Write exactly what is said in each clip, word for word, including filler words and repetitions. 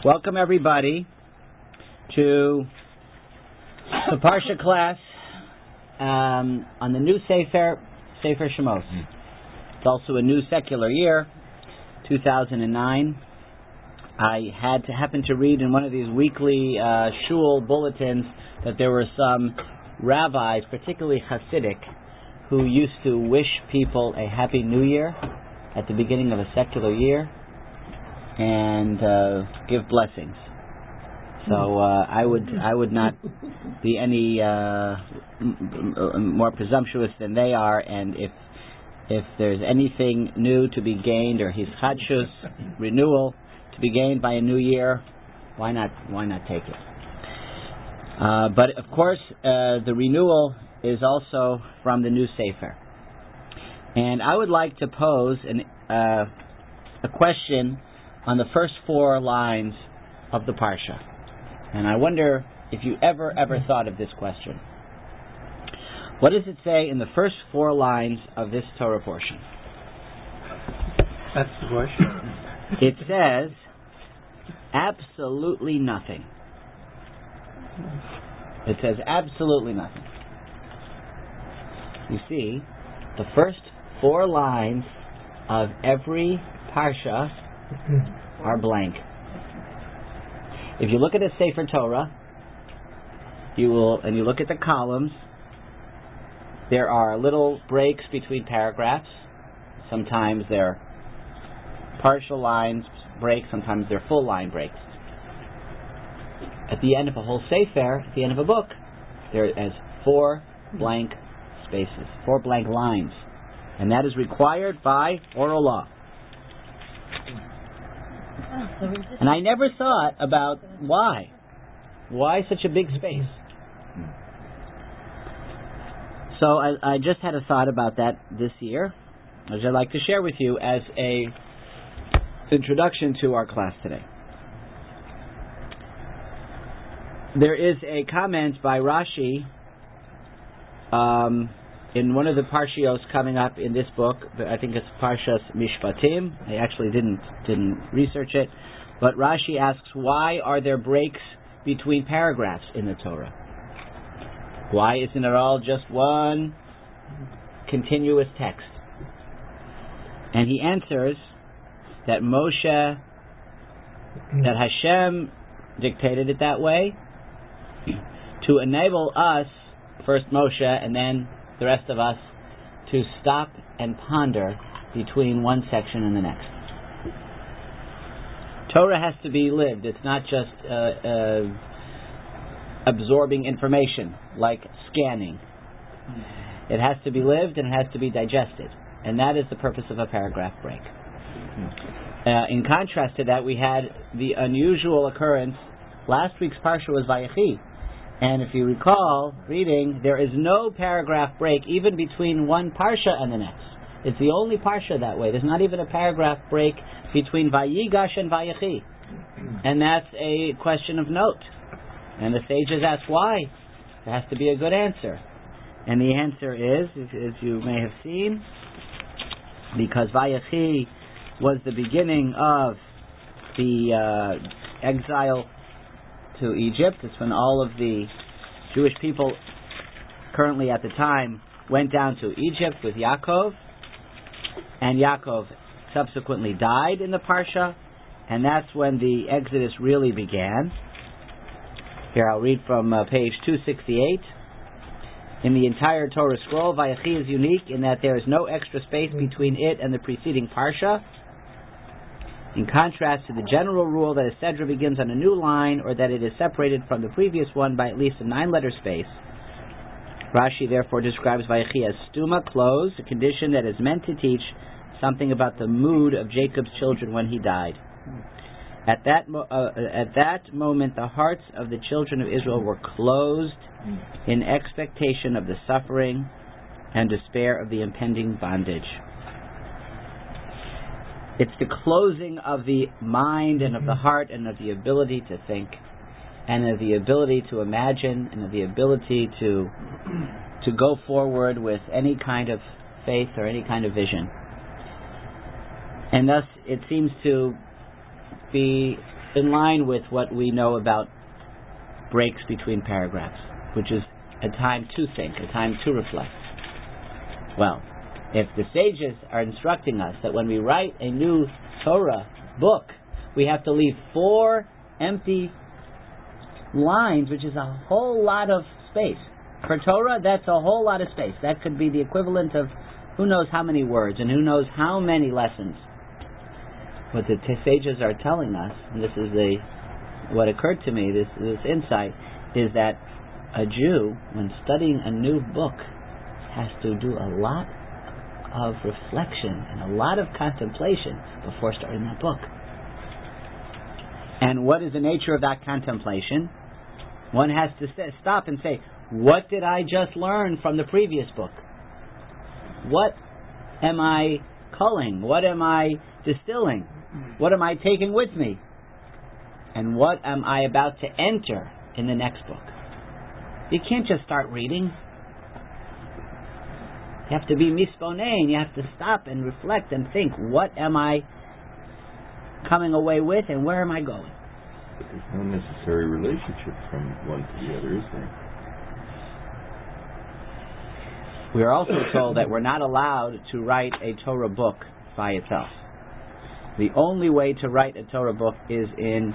Welcome everybody to the Parsha class um, on the new Sefer, Sefer Shemos. It's also a new secular year, two thousand nine. I had to happen to read in one of these weekly uh, shul bulletins that there were some rabbis, particularly Hasidic, who used to wish people a happy new year at the beginning of a secular year and uh, give blessings. So uh, I would I would not be any uh, m- more presumptuous than they are, and if if there's anything new to be gained, or his chadshus, renewal, to be gained by a new year, why not why not take it? Uh, but of course, uh, the renewal is also from the new Sefer. And I would like to pose an, uh, a question on the first four lines of the Parsha. And I wonder if you ever, ever thought of this question. What does it say in the first four lines of this Torah portion? That's the question. It says, absolutely nothing. It says absolutely nothing. You see, the first four lines of every Parsha are blank. If you look at a Sefer Torah, you will, and you look at the columns, there are little breaks between paragraphs. Sometimes they're partial lines breaks, sometimes they're full line breaks. At the end of a whole Sefer, at the end of a book, there is four blank spaces, four blank lines. And that is required by oral law. And I never thought about why. Why such a big space? So I, I just had a thought about that this year, which I'd like to share with you as a introduction to our class today. There is a comment by Rashi um, in one of the Parshios coming up in this book. I think it's Parshas Mishpatim. I actually didn't didn't research it, but Rashi asks, why are there breaks between paragraphs in the Torah? Why isn't it all just one continuous text? And he answers that Moshe, that Hashem dictated it that way to enable us, first Moshe and then the rest of us, to stop and ponder between one section and the next. Torah has to be lived. It's not just uh, uh, absorbing information like scanning. It has to be lived and it has to be digested. And that is the purpose of a paragraph break. Uh, in contrast to that, we had the unusual occurrence. Last week's Parsha was Vayechi. And if you recall reading, there is no paragraph break even between one Parsha and the next. It's the only Parsha that way. There's not even a paragraph break between Vayigash and Vayechi. And that's a question of note. And the sages ask why. There has to be a good answer. And the answer is, as you may have seen, because Vayechi was the beginning of the uh, exile to Egypt. It's when all of the Jewish people currently at the time went down to Egypt with Yaakov, and Yaakov subsequently died in the Parsha, and that's when the Exodus really began. Here I'll read from uh, page two sixty-eight. In the entire Torah scroll, Vayechi is unique in that there is no extra space between it and the preceding Parsha, in contrast to the general rule that a Sedra begins on a new line, or that it is separated from the previous one by at least a nine-letter space. Rashi therefore describes Vayechi as stuma, closed, a condition that is meant to teach something about the mood of Jacob's children when he died. At that mo- uh, at that moment, the hearts of the children of Israel were closed in expectation of the suffering and despair of the impending bondage. It's the closing of the mind and of the heart and of the ability to think and of the ability to imagine and of the ability to to go forward with any kind of faith or any kind of vision. And thus it seems to be in line with what we know about breaks between paragraphs, which is a time to think, a time to reflect. Well, if the sages are instructing us that when we write a new Torah book, we have to leave four empty lines, which is a whole lot of space. For Torah, that's a whole lot of space. That could be the equivalent of who knows how many words and who knows how many lessons. What the t- sages are telling us, and this is the what occurred to me, this, this insight, is that a Jew, when studying a new book, has to do a lot of reflection and a lot of contemplation before starting that book. And what is the nature of that contemplation? One has to st- stop and say, what did I just learn from the previous book? What am I culling? What am I distilling? What am I taking with me? And what am I about to enter in the next book? You can't just start reading. You have to be misponein. You have to stop and reflect and think, what am I coming away with and where am I going? But there's no necessary relationship from one to the other, is there? We are also told that we're not allowed to write a Torah book by itself. The only way to write a Torah book is in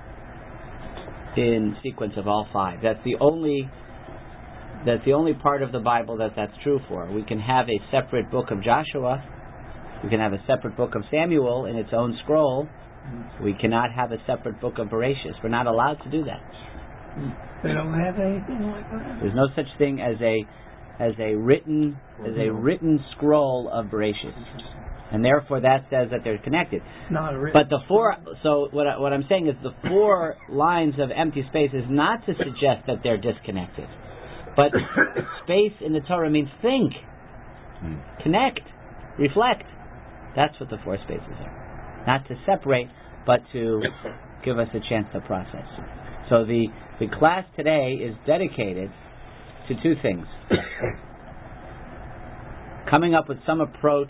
in sequence of all five. That's the only that's the only part of the Bible that that's true for. We can have a separate book of Joshua. We can have a separate book of Samuel in its own scroll. We cannot have a separate book of Bereshis. We're not allowed to do that. They don't have anything like that? There's no such thing as a as a written as a written scroll of Bereshis. And therefore that says that they're connected. Not written. But the four, so what, I, what I'm saying is the four lines of empty space is not to suggest that they're disconnected. But space in the Torah means think, connect, reflect. That's what the four spaces are. Not to separate, but to give us a chance to process. So the, the class today is dedicated to two things. Coming up with some approach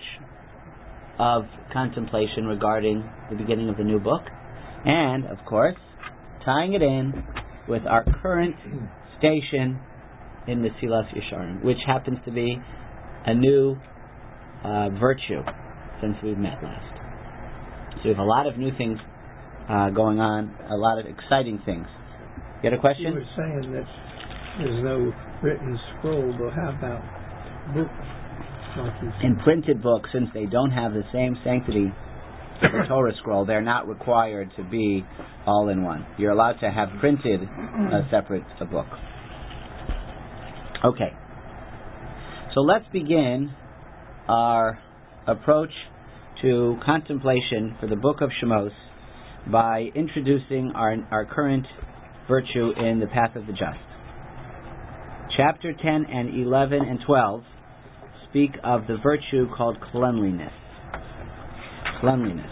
of contemplation regarding the beginning of the new book, and, of course, tying it in with our current station in Mesilas Yesharim, which happens to be a new uh, virtue since we met last. So we have a lot of new things uh, going on, a lot of exciting things. You got a question? You were saying that there's no written scroll, but how about books? In printed books, since they don't have the same sanctity as the Torah scroll, they're not required to be all in one. You're allowed to have printed a separate a book. Okay. So let's begin our approach to contemplation for the book of Shemos by introducing our, our current virtue in the path of the just. Chapter ten and eleven and twelve speak of the virtue called cleanliness. Cleanliness.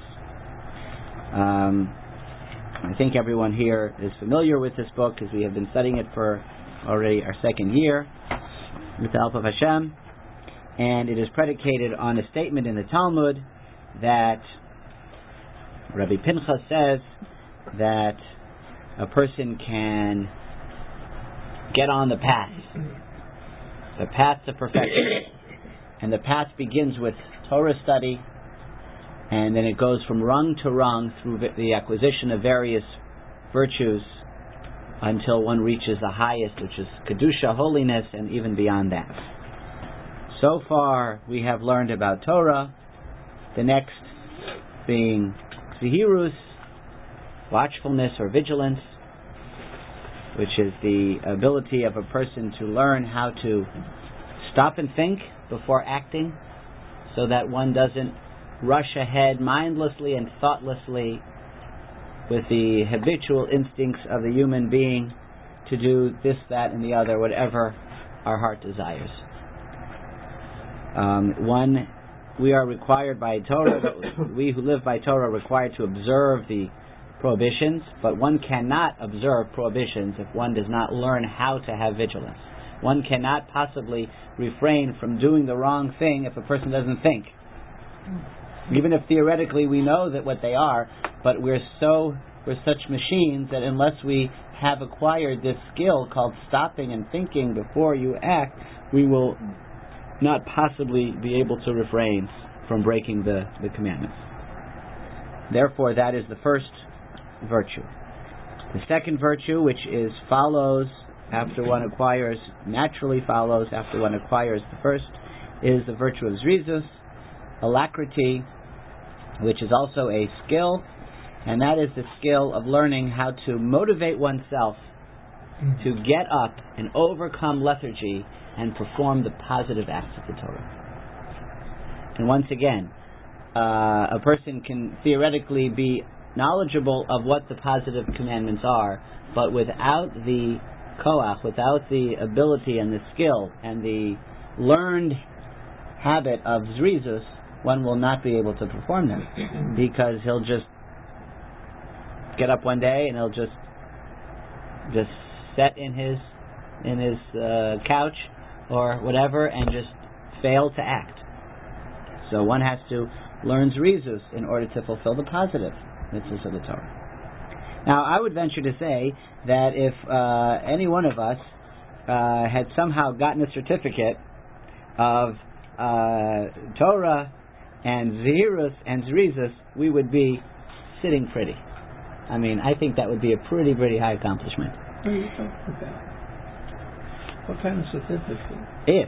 Um, I think everyone here is familiar with this book because we have been studying it for already our second year with the help of Hashem, and it is predicated on a statement in the Talmud that Rabbi Pinchas says that a person can get on the path, the path to perfection. And the path begins with Torah study, and then it goes from rung to rung through the acquisition of various virtues until one reaches the highest, which is Kedusha, holiness, and even beyond that. So far, we have learned about Torah, the next being Zihirus, watchfulness or vigilance, which is the ability of a person to learn how to stop and think before acting, so that one doesn't rush ahead mindlessly and thoughtlessly with the habitual instincts of the human being to do this, that, and the other, whatever our heart desires. Um, one, we are required by Torah, we who live by Torah are required to observe the prohibitions, but one cannot observe prohibitions if one does not learn how to have vigilance. One cannot possibly refrain from doing the wrong thing if a person doesn't think. Even if theoretically we know that what they are, but we're so we're such machines that unless we have acquired this skill called stopping and thinking before you act, we will not possibly be able to refrain from breaking the, the commandments. Therefore, that is the first virtue. The second virtue, which is follows after one acquires, naturally follows after one acquires the first, is the virtue of zrizus, alacrity, which is also a skill, and that is the skill of learning how to motivate oneself to get up and overcome lethargy and perform the positive acts of the Torah. And once again, uh, a person can theoretically be knowledgeable of what the positive commandments are, but without the koach, without the ability and the skill and the learned habit of zrizus, one will not be able to perform them, because he'll just get up one day and he'll just just sit in his in his uh, couch or whatever and just fail to act. So one has to learn zrizus in order to fulfill the positive mitzvahs of the Torah. Now, I would venture to say that if uh, any one of us uh, had somehow gotten a certificate of uh, Torah and zehirus and zrizus, we would be sitting pretty. I mean, I think that would be a pretty, pretty high accomplishment. What are you talking about? What kind of certificate? If.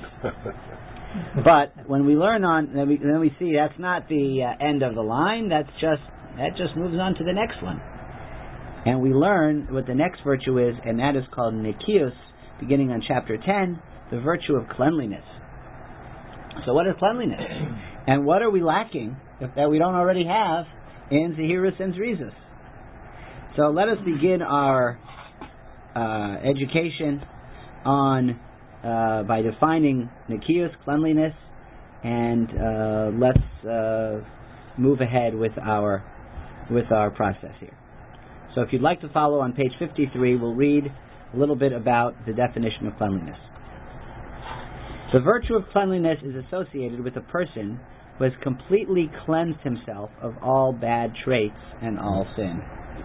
But when we learn on, then we, then we see that's not the uh, end of the line. That's just that just moves on to the next one, and we learn what the next virtue is, and that is called nikius, beginning on chapter ten, the virtue of cleanliness. So, what is cleanliness, and what are we lacking if, that we don't already have in zehirus and zrizus? So, let us begin our uh, education on. Uh, by defining nikius, cleanliness, and uh, let's uh, move ahead with our with our process here. So if you'd like to follow on page fifty-three, we'll read a little bit about the definition of cleanliness. The virtue of cleanliness is associated with a person who has completely cleansed himself of all bad traits and all sin.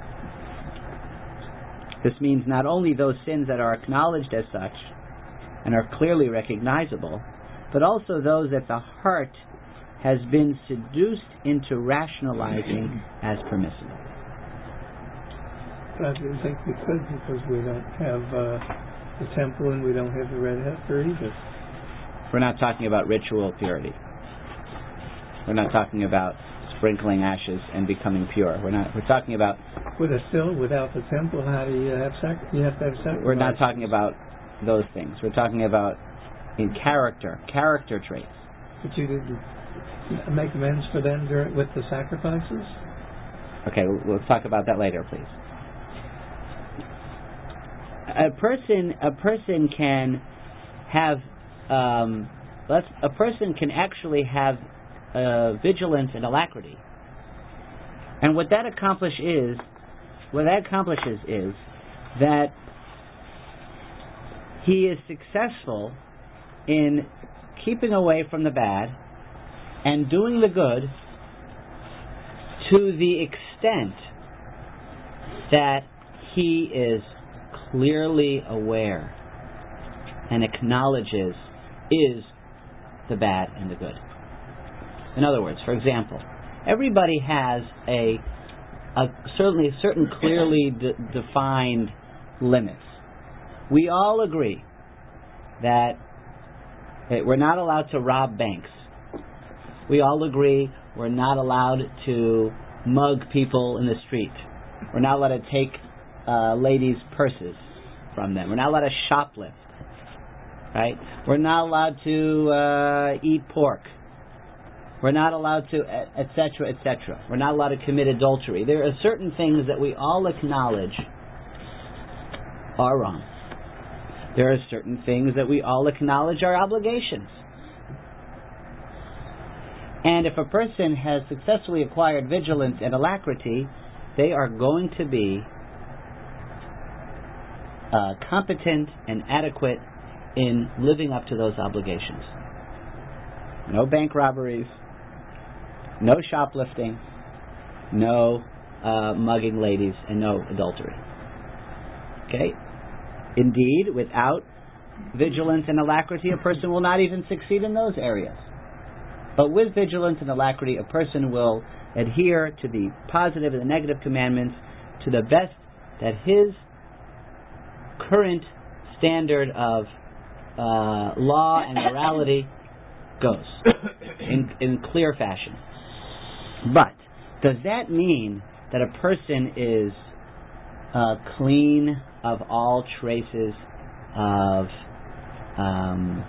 This means not only those sins that are acknowledged as such and are clearly recognizable, but also those that the heart has been seduced into rationalizing as permissible. I didn't think we could, because we don't have uh, the temple and we don't have the red heifer either. We're not talking about ritual purity. We're not talking about sprinkling ashes and becoming pure. We're not. We're talking about. With a still, without the temple, how do you have sac- You have to have sacrifice. We're not talking about those things. We're talking about in character, character traits. But you didn't make amends for them during, with the sacrifices? Okay, we'll, we'll talk about that later, please. A person, a person can have, um, let's, a person can actually have uh, vigilance and alacrity, and what that accomplish is, what that accomplishes is that he is successful in keeping away from the bad and doing the good to the extent that he is clearly aware and acknowledges is the bad and the good. In other words, for example, everybody has a, a certainly certain clearly de- defined limits. We all agree that, that we're not allowed to rob banks. We all agree we're not allowed to mug people in the street. We're not allowed to take uh, ladies' purses from them. We're not allowed to shoplift. Right? We're not allowed to uh, eat pork. We're not allowed to, et cetera, et cetera. We're not allowed to commit adultery. There are certain things that we all acknowledge are wrong. There are certain things that we all acknowledge are obligations. And if a person has successfully acquired vigilance and alacrity, they are going to be uh, competent and adequate in living up to those obligations. No bank robberies, no shoplifting, no uh, mugging ladies and no adultery. Okay? Indeed, without vigilance and alacrity, a person will not even succeed in those areas. But with vigilance and alacrity, a person will adhere to the positive and the negative commandments to the best that his current standard of uh, law and morality goes in, in clear fashion. But does that mean that a person is uh, clean of all traces of um,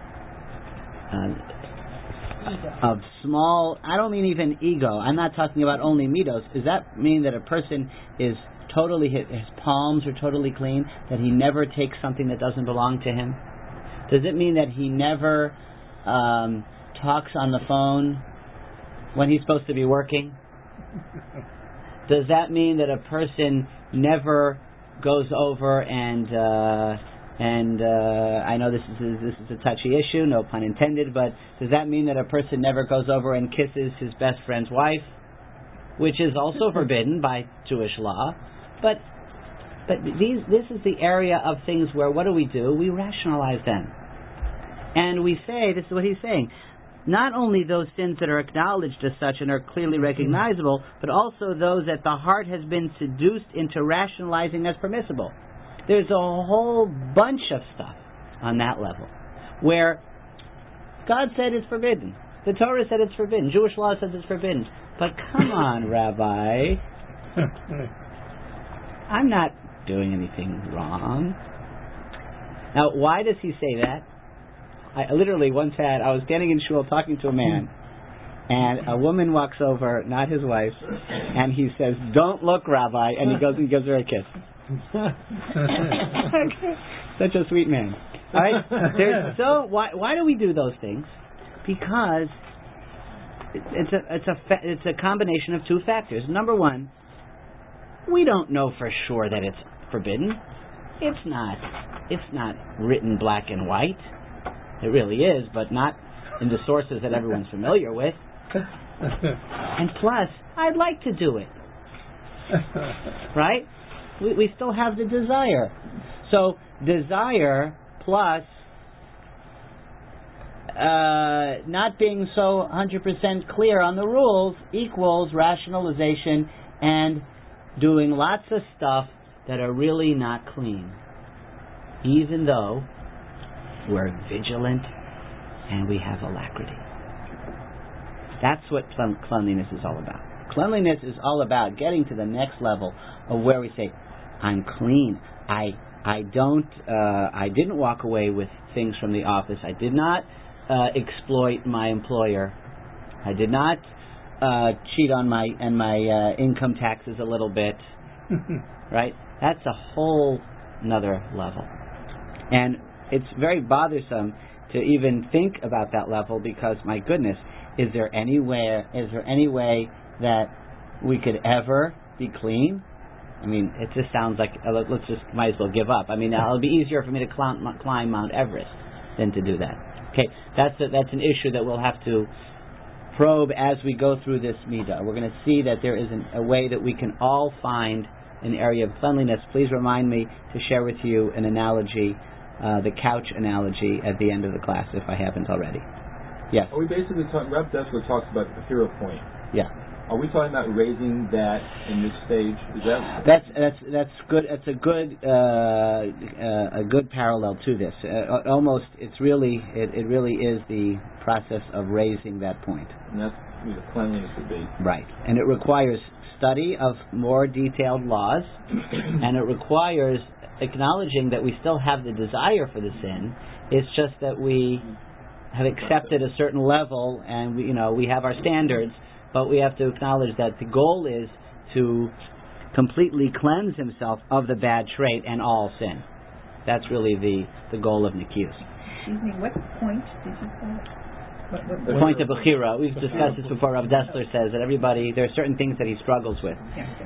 uh, of small? I don't mean even ego. I'm not talking about only midos. Does that mean that a person is totally, his, his palms are totally clean, that he never takes something that doesn't belong to him? Does it mean that he never um, talks on the phone when he's supposed to be working? Does that mean that a person never goes over and uh, and uh, I know this is a, this is a touchy issue, no pun intended, but does that mean that a person never goes over and kisses his best friend's wife, which is also forbidden by Jewish law? But but these this is the area of things where what do we do? We rationalize them, and we say, this is what he's saying. Not only those sins that are acknowledged as such and are clearly recognizable, but also those that the heart has been seduced into rationalizing as permissible. There's a whole bunch of stuff on that level where God said it's forbidden. The Torah said it's forbidden. Jewish law says it's forbidden. But come on, Rabbi. I'm not doing anything wrong. Now, why does he say that? I literally once had, I was standing in shul talking to a man, and a woman walks over, not his wife, and he says, "Don't look, Rabbi," and he goes and gives her a kiss. Such a sweet man. All right? There's, so why why do we do those things? Because it, it's a it's a fa- it's a combination of two factors. Number one, we don't know for sure that it's forbidden. It's not it's not written black and white. It really is, but not in the sources that everyone's familiar with. And plus, I'd like to do it. Right? We, we still have the desire. So, desire plus uh, not being so one hundred percent clear on the rules equals rationalization and doing lots of stuff that are really not clean. Even though we're vigilant and we have alacrity. That's what cleanliness is all about. Cleanliness is all about getting to the next level of where we say, I'm clean. I I don't. Uh, I didn't walk away with things from the office. I did not uh, exploit my employer. I did not uh, cheat on my and my uh, income taxes a little bit. Right? That's a whole another level. And it's very bothersome to even think about that level because, my goodness, is there anywhere, is there any way that we could ever be clean? I mean, it just sounds like, uh, let's just, might as well give up. I mean, it'll be easier for me to climb, climb Mount Everest than to do that. Okay, that's a, that's an issue that we'll have to probe as we go through this midah. We're going to see that there is an, a way that we can all find an area of cleanliness. Please remind me to share with you an analogy, Uh, the couch analogy at the end of the class, if I haven't already. Yes. Are we basically talking? Reb Dessler talks about the hero point. Yeah. Are we talking about raising that in this stage? Is that that's that's that's good? That's a good uh, uh, a good parallel to this. Uh, almost, it's really it, it really is the process of raising that point. And that's what cleanliness would be. Right, and it requires study of more detailed laws, and it requires acknowledging that we still have the desire for the sin. It's just that we have accepted a certain level, and we, you know, we have our standards, but we have to acknowledge that the goal is to completely cleanse himself of the bad trait and all sin. That's really the, the goal of Nikius. Excuse me, what point did you say? What, what, The point of Bechira. We've discussed this before. Rav Dessler says that everybody, there are certain things that he struggles with.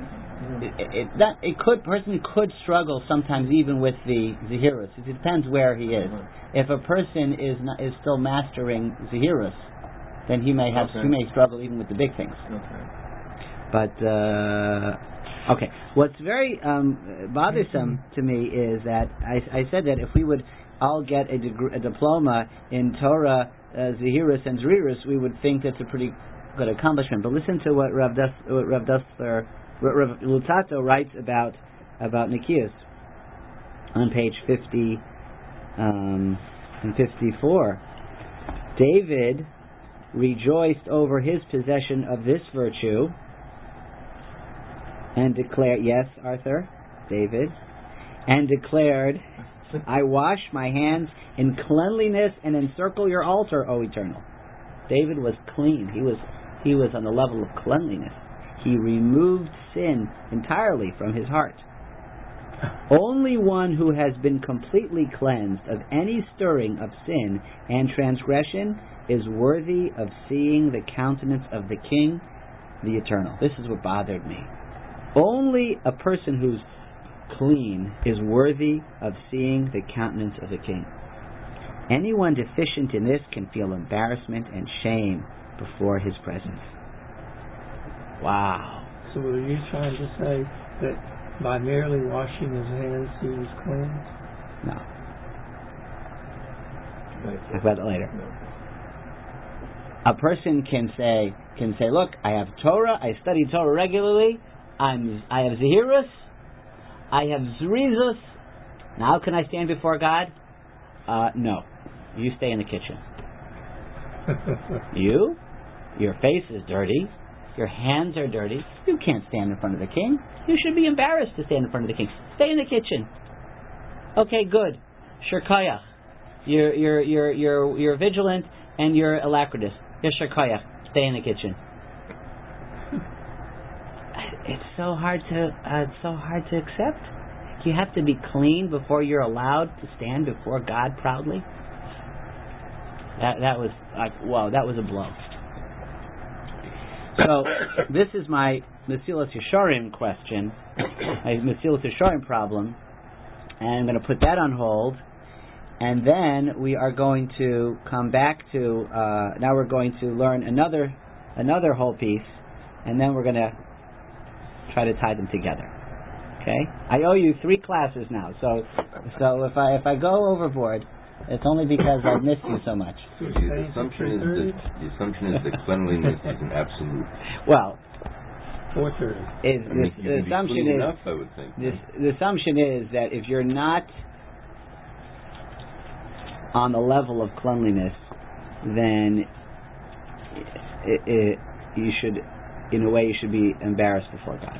It, it, that, it could person could struggle sometimes even with the Zahirus. It depends where he is. If a person is not, is still mastering Zahirus, then he may have okay. he may struggle even with the big things. Okay. But uh, Okay. What's very um, bothersome to me is that I, I said that if we would all get a, deg- a diploma in Torah, uh, Zehirus, and Zrirus, we would think that's a pretty good accomplishment. But listen to what Rav, Dus, what Rav Dusler, Rav Luzzatto writes about about Nikias on page fifty um, and fifty-four. David rejoiced over his possession of this virtue and declared, yes, Arthur, David, and declared, I wash my hands in cleanliness and encircle your altar, O Eternal. David was clean. He was he was on the level of cleanliness. He removed sin entirely from his heart. Only one who has been completely cleansed of any stirring of sin and transgression is worthy of seeing the countenance of the King, the Eternal. This is what bothered me. Only a person who's clean is worthy of seeing the countenance of the King. Anyone deficient in this can feel embarrassment and shame before his presence. Wow. So are you trying to say that by merely washing his hands he was cleansed? No. Talk about that later. A person can say, can say, look, I have Torah, I study Torah regularly, I'm, I have Zehirus, I have Zrizus. Now can I stand before God? Uh, no. You stay in the kitchen. You? Your face is dirty. Your hands are dirty. You can't stand in front of the king. You should be embarrassed to stand in front of the king. Stay in the kitchen. Okay, good. Shirkayach. You're, you're, you're, you're, you're vigilant and you're alacritous. You're Shirkayach. Stay in the kitchen. It's so hard to uh, it's so hard to accept. You have to be clean before you're allowed to stand before God proudly. That that was like whoa, that was a blow. So this is my Mesilas Yesharim question, my Mesilas Yesharim problem, and I'm going to put that on hold. And then we are going to come back to uh, now we're going to learn another another whole piece, and then we're going to try to tie them together. Okay? I owe you three classes now, so so if I if I go overboard, it's only because I've missed you so much. The assumption is that the assumption is that cleanliness is an absolute. Well, four thirty. Is, I mean, the, the assumption is enough, I would think. This, the assumption is that if you're not on the level of cleanliness, then it, it, you should, in a way, you should be embarrassed before God,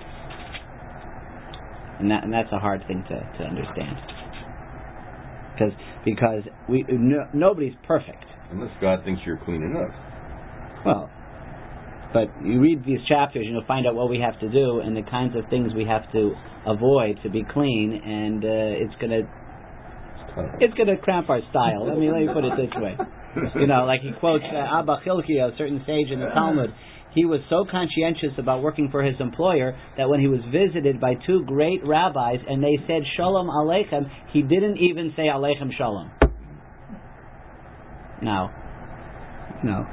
and that and that's a hard thing to, to understand, because because we no, nobody's perfect unless God thinks you're clean enough. Well, but you read these chapters and you'll find out what we have to do and the kinds of things we have to avoid to be clean, and uh, it's gonna it's gonna cramp our style. Let me let me put it this way. You know, like he quotes uh, Abba Chilkiah, a certain sage in the Talmud. He was so conscientious about working for his employer that when he was visited by two great rabbis and they said Shalom Aleichem, he didn't even say Aleichem Shalom. No. No.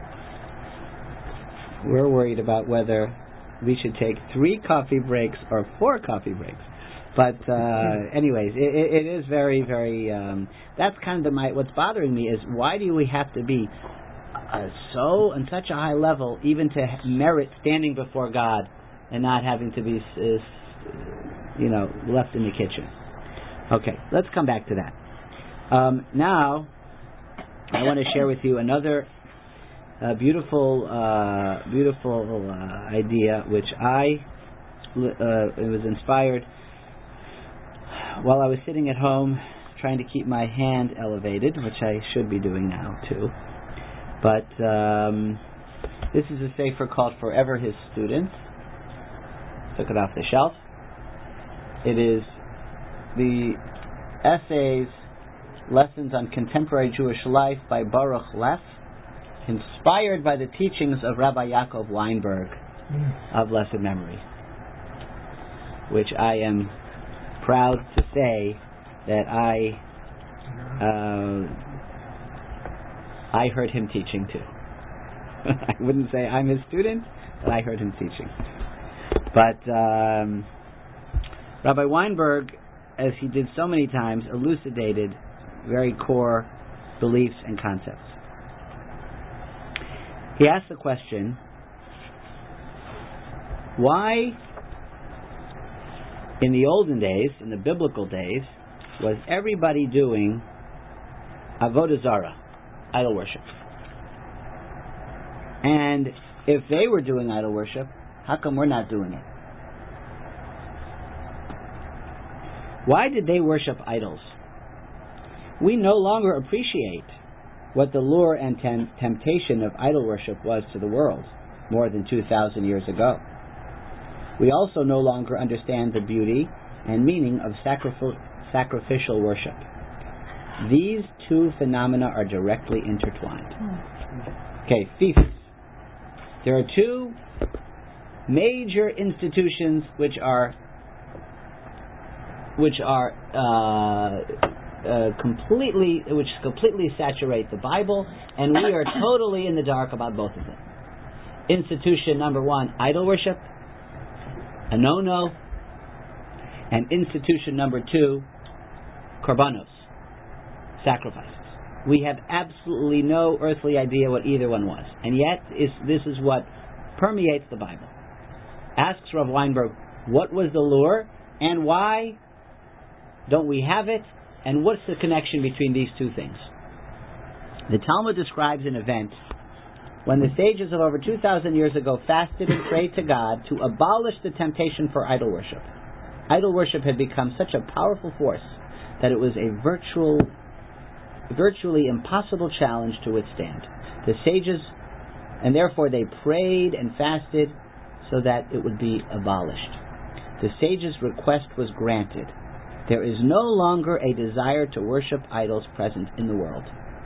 We're worried about whether we should take three coffee breaks or four coffee breaks. But uh, anyways, it, it, it is very, very... Um, that's kind of the, my, what's bothering me is why do we have to be uh, so on such a high level even to merit standing before God and not having to be, uh, you know, left in the kitchen. Okay, let's come back to that. Um, now, I want to share with you another uh, beautiful, uh, beautiful uh, idea which I uh, was inspired while I was sitting at home trying to keep my hand elevated, which I should be doing now too. But um, this is a sefer called Forever His Students. Took it off the shelf. It is the essays, Lessons on Contemporary Jewish Life by Baruch Leff, inspired by the teachings of Rabbi Yaakov Weinberg of blessed memory, which I am proud to say that I uh, I heard him teaching too. I wouldn't say I'm his student, but I heard him teaching. But um, Rabbi Weinberg, as he did so many times, elucidated very core beliefs and concepts. He asked the question, why in the olden days, in the biblical days, was everybody doing avodah zarah, idol worship? And if they were doing idol worship, how come we're not doing it? Why did they worship idols? We no longer appreciate what the lure and tem- temptation of idol worship was to the world more than two thousand years ago. We also no longer understand the beauty and meaning of sacrif- sacrificial worship. These two phenomena are directly intertwined. Okay, fiefs. There are two major institutions which are which are uh, uh, completely which completely saturate the Bible, and we are totally in the dark about both of them. Institution number one, idol worship, a no-no, and institution number two, korbanos, sacrifices. We have absolutely no earthly idea what either one was, and yet is, this is what permeates the Bible. Asks Rav Weinberg, what was the lure, and why don't we have it, and what's the connection between these two things? The Talmud describes an event when the sages of over two thousand years ago fasted and prayed to God to abolish the temptation for idol worship. Idol worship had become such a powerful force that it was a virtual, virtually impossible challenge to withstand. The sages, and therefore they prayed and fasted so that it would be abolished. The sages' request was granted. There is no longer a desire to worship idols present in the world.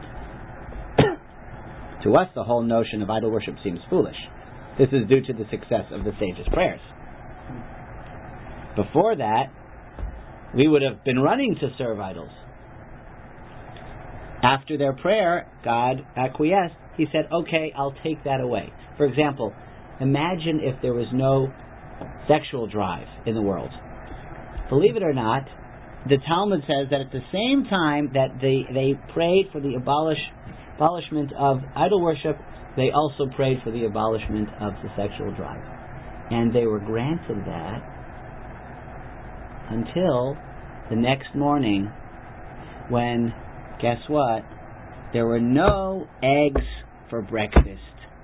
To us, the whole notion of idol worship seems foolish. This is due to the success of the sages' prayers. Before that, we would have been running to serve idols. After their prayer, God acquiesced. He said, okay, I'll take that away. For example, imagine if there was no sexual drive in the world. Believe it or not, the Talmud says that at the same time that they, they prayed for the abolish, abolishment of idol worship, they also prayed for the abolishment of the sexual drive. And they were granted that until the next morning when, guess what? There were no eggs for breakfast.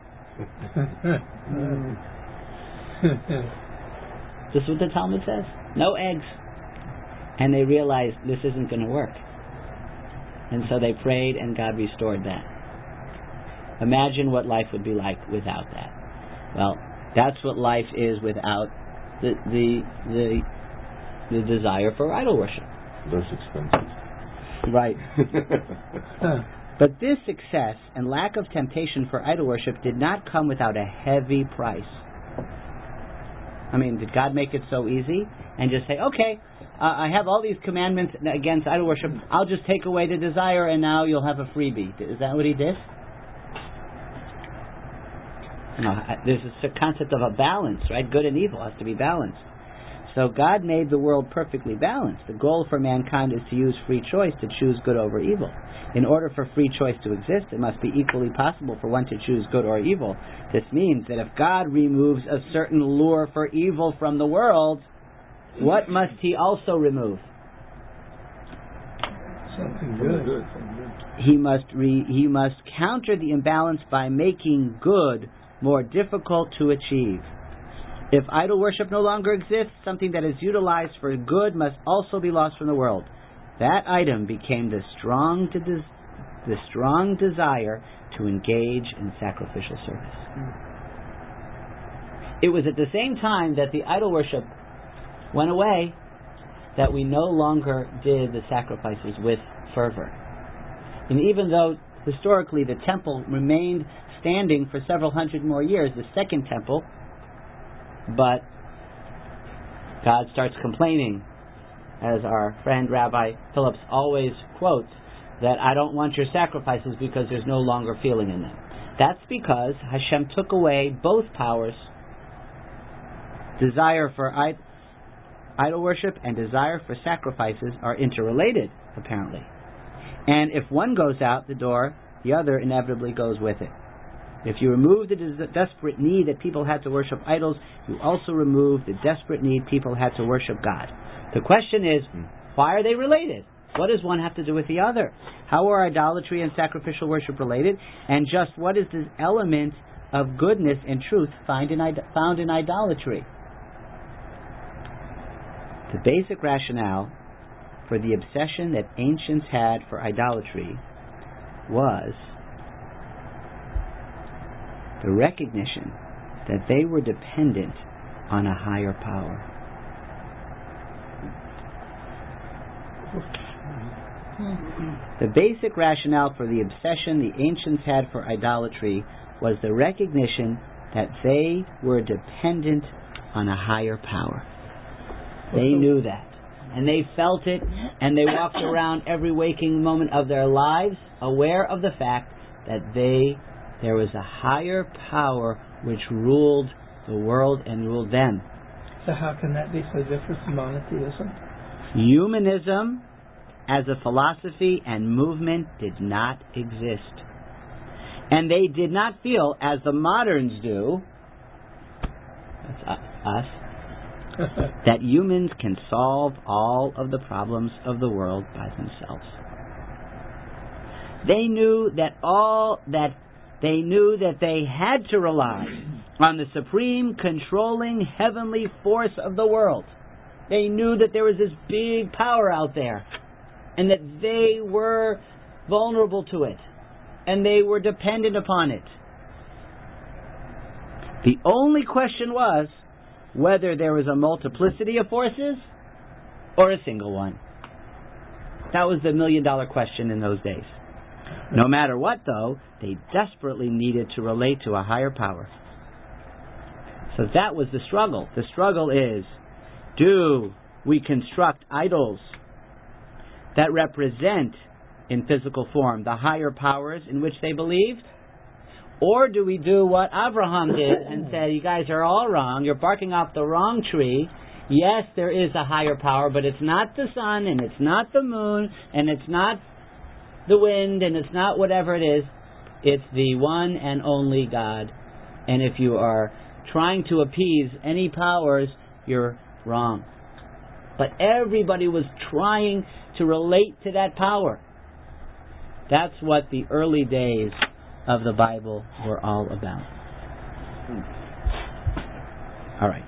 This is what the Talmud says. No eggs. And they realized this isn't going to work. And so they prayed and God restored that. Imagine what life would be like without that. Well, that's what life is without the the the, the desire for idol worship. Less expensive. Right. But this success and lack of temptation for idol worship did not come without a heavy price. I mean, did God make it so easy and just say, okay, uh, I have all these commandments against idol worship, I'll just take away the desire and now you'll have a freebie? Is that what he did? No, there's a concept of a balance, right? Good and evil has to be balanced. So God made the world perfectly balanced. The goal for mankind is to use free choice to choose good over evil. In order for free choice to exist, it must be equally possible for one to choose good or evil. This means that if God removes a certain lure for evil from the world, what must He also remove? Something good. He must re, He must counter the imbalance by making good more difficult to achieve. If idol worship no longer exists, something that is utilized for good must also be lost from the world. That item became the strong to des- the strong desire to engage in sacrificial service. Mm. It was at the same time that the idol worship went away that we no longer did the sacrifices with fervor. And even though historically the temple remained standing for several hundred more years, the second temple, but God starts complaining, as our friend Rabbi Phillips always quotes, that I don't want your sacrifices because there's no longer feeling in them. That's because Hashem took away both powers, desire for idol worship and desire for sacrifices are interrelated, apparently. And if one goes out the door, the other inevitably goes with it. If you remove the des- desperate need that people had to worship idols, you also remove the desperate need people had to worship God. The question is, why are they related? What does one have to do with the other? How are idolatry and sacrificial worship related? And just what is the element of goodness and truth found in, found in idolatry? The basic rationale for the obsession that ancients had for idolatry was the recognition that they were dependent on a higher power. The basic rationale for the obsession the ancients had for idolatry was the recognition that they were dependent on a higher power. They knew that. And they felt it, and they walked around every waking moment of their lives aware of the fact that they there was a higher power which ruled the world and ruled them. So how can that be so different from monotheism? Humanism as a philosophy and movement did not exist. And they did not feel, as the moderns do, that's us, that humans can solve all of the problems of the world by themselves. They knew that all that they knew that they had to rely on the supreme controlling heavenly force of the world. They knew that there was this big power out there, and that they were vulnerable to it, and they were dependent upon it. The only question was whether there was a multiplicity of forces or a single one. That was the million dollar question in those days. No matter what, though, they desperately needed to relate to a higher power. So that was the struggle. The struggle is, do we construct idols that represent in physical form the higher powers in which they believed? Or do we do what Abraham did and say, you guys are all wrong, you're barking up the wrong tree. Yes, there is a higher power, but it's not the sun, and it's not the moon, and it's not the wind, and it's not whatever it is. It's the one and only God. And if you are trying to appease any powers, you're wrong. But everybody was trying to relate to that power. That's what the early days of the Bible were all about. All right.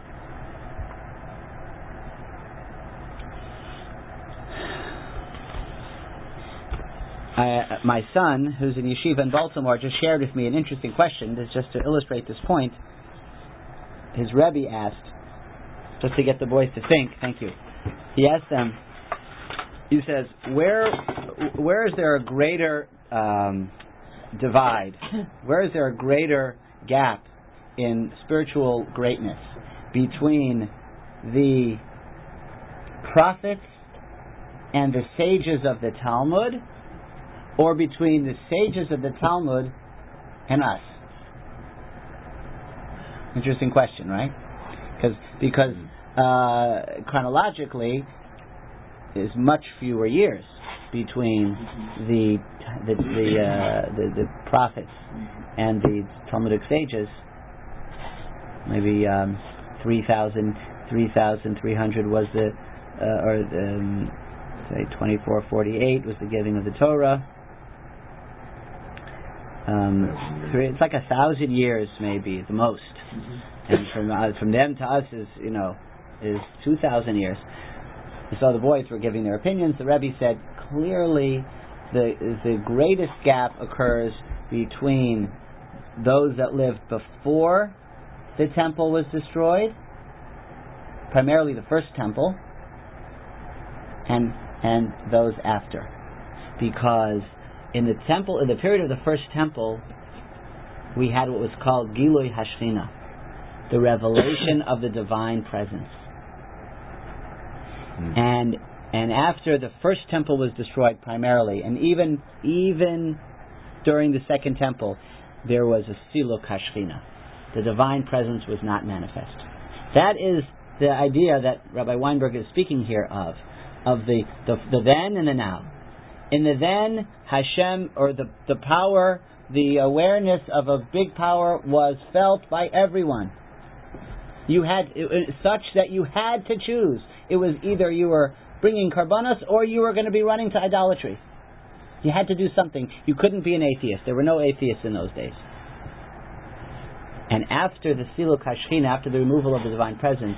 I, my son, who's in yeshiva in Baltimore, just shared with me an interesting question. This just to illustrate this point. His Rebbe asked, just to get the boys to think. Thank you. He asked them. He says, "Where, where is there a greater um, divide? Where is there a greater gap in spiritual greatness between the prophets and the sages of the Talmud, or between the sages of the Talmud and us?" Interesting question, right? Because because uh, chronologically, there's much fewer years between the the the, uh, the the prophets and the Talmudic sages. Maybe um, three thousand three hundred was the uh, or um, say twenty-four forty-eight was the giving of the Torah. Um, three, it's like a thousand years, maybe at the most, and from uh, from them to us is you know is two thousand years. And so the boys were giving their opinions. The Rebbe said clearly the the greatest gap occurs between those that lived before the temple was destroyed, primarily the first temple, and and those after, because in the temple, in the period of the first temple, we had what was called Gilui Hashchina, the revelation of the divine presence. Mm. And and after the first temple was destroyed primarily, and even even during the second temple, there was a Siluk Hashchina. The divine presence was not manifest. That is the idea that Rabbi Weinberg is speaking here of, of the, the, the then and the now. In the then, Hashem, or the, the power, the awareness of a big power was felt by everyone. You had, it, it, such that you had to choose. It was either you were bringing karbanos or you were going to be running to idolatry. You had to do something. You couldn't be an atheist. There were no atheists in those days. And after the Siluk HaShechina, after the removal of the divine presence,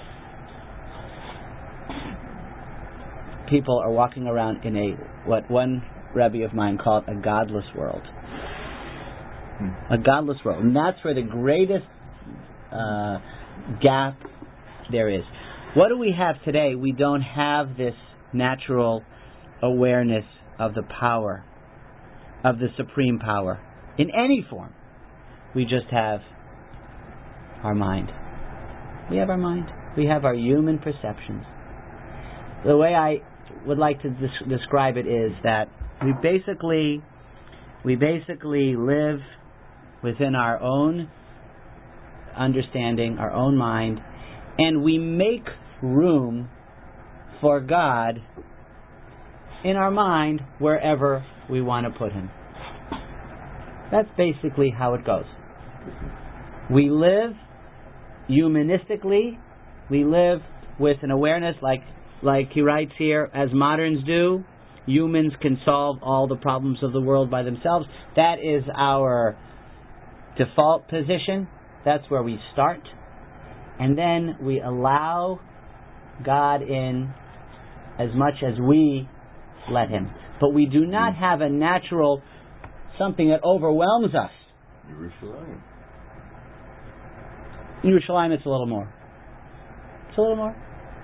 people are walking around in a, what one Rebbe of mine called a godless world. A godless world. And that's where the greatest uh, gap there is. What do we have today? We don't have this natural awareness of the power, of the supreme power, in any form. We just have our mind. We have our mind. We have our human perceptions. The way I would like to des- describe it is that we basically we basically live within our own understanding, our own mind, and we make room for God in our mind wherever we want to put Him. That's basically how it goes. We live humanistically. We live with an awareness, like like he writes here, as moderns do. Humans can solve all the problems of the world by themselves. That is our default position. That's where we start. And then we allow God in as much as we let Him. But we do not have a natural something that overwhelms us. Yerushalayim. Yerushalayim, it's a little more. It's a little more.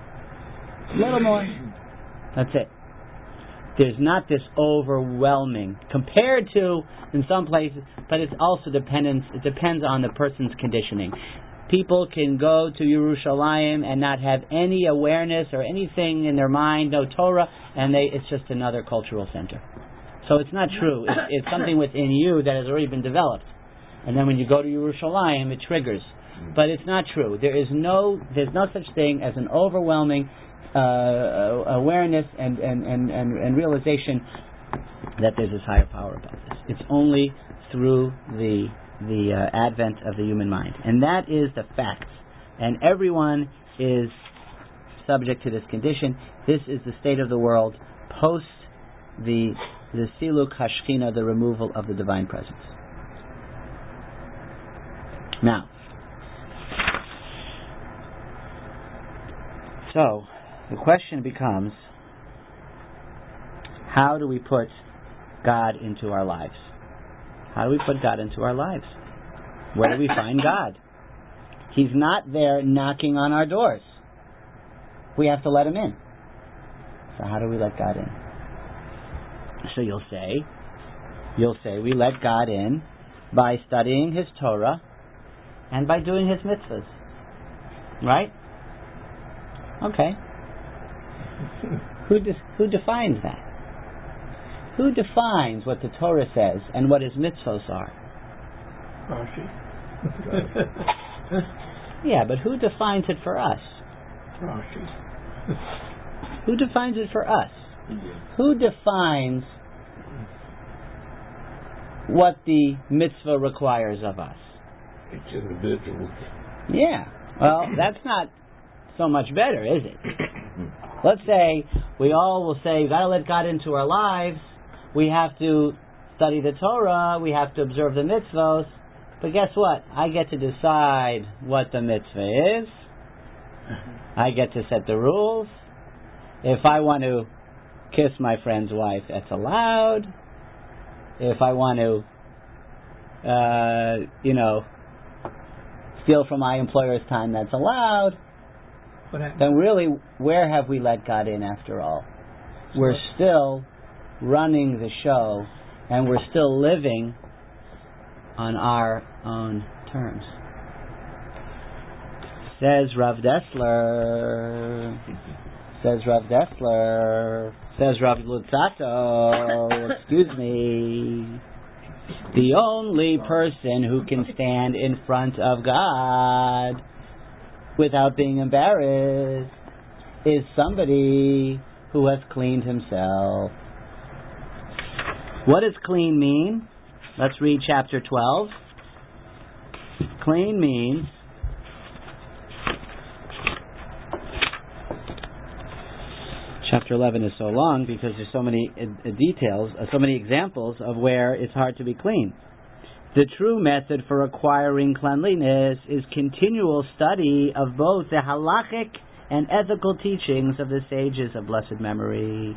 A little more. That's it. There's not this overwhelming compared to in some places, but it's also dependent. It depends on the person's conditioning. People can go to Yerushalayim and not have any awareness or anything in their mind, no Torah, and they it's just another cultural center. So it's not true. It's, it's something within you that has already been developed, and then when you go to Yerushalayim, it triggers. But it's not true. There is no, there's no such thing as an overwhelming uh, awareness and, and, and, and, and realization that there's this higher power above this. It's only through the the uh, advent of the human mind, and that is the fact. And everyone is subject to this condition. This is the state of the world post the the Siluk HaShechina, the removal of the divine presence. Now, so the question becomes, how do we put God into our lives? How do we put God into our lives? Where do we find God? He's not there knocking on our doors. We have to let Him in. So how do we let God in? So you'll say, you'll say we let God in by studying His Torah and by doing His mitzvahs. Right? Okay. Who de- who defines that? Who defines what the Torah says and what His mitzvos are? Rashi. Yeah, but who defines it for us? Rashi. Who defines it for us? Who defines what the mitzvah requires of us? Each individual. Yeah. Well, that's not so much better, is it? Let's say we all will say, we've got to let God into our lives. We have to study the Torah. We have to observe the mitzvos. But guess what? I get to decide what the mitzvah is. I get to set the rules. If I want to kiss my friend's wife, that's allowed. If I want to, uh, you know, steal from my employer's time, that's allowed. Then really, where have we let God in after all? We're still running the show, and we're still living on our own terms. Says Rav Dessler. Says Rav Dessler. Says Rav Lutzato. Excuse me. The only person who can stand in front of God without being embarrassed is somebody who has cleaned himself. What does clean mean? Let's read chapter twelve. Clean means chapter eleven is so long because there's so many uh, details, uh, so many examples of where it's hard to be clean. The true method for acquiring cleanliness is continual study of both the halachic and ethical teachings of the sages of blessed memory.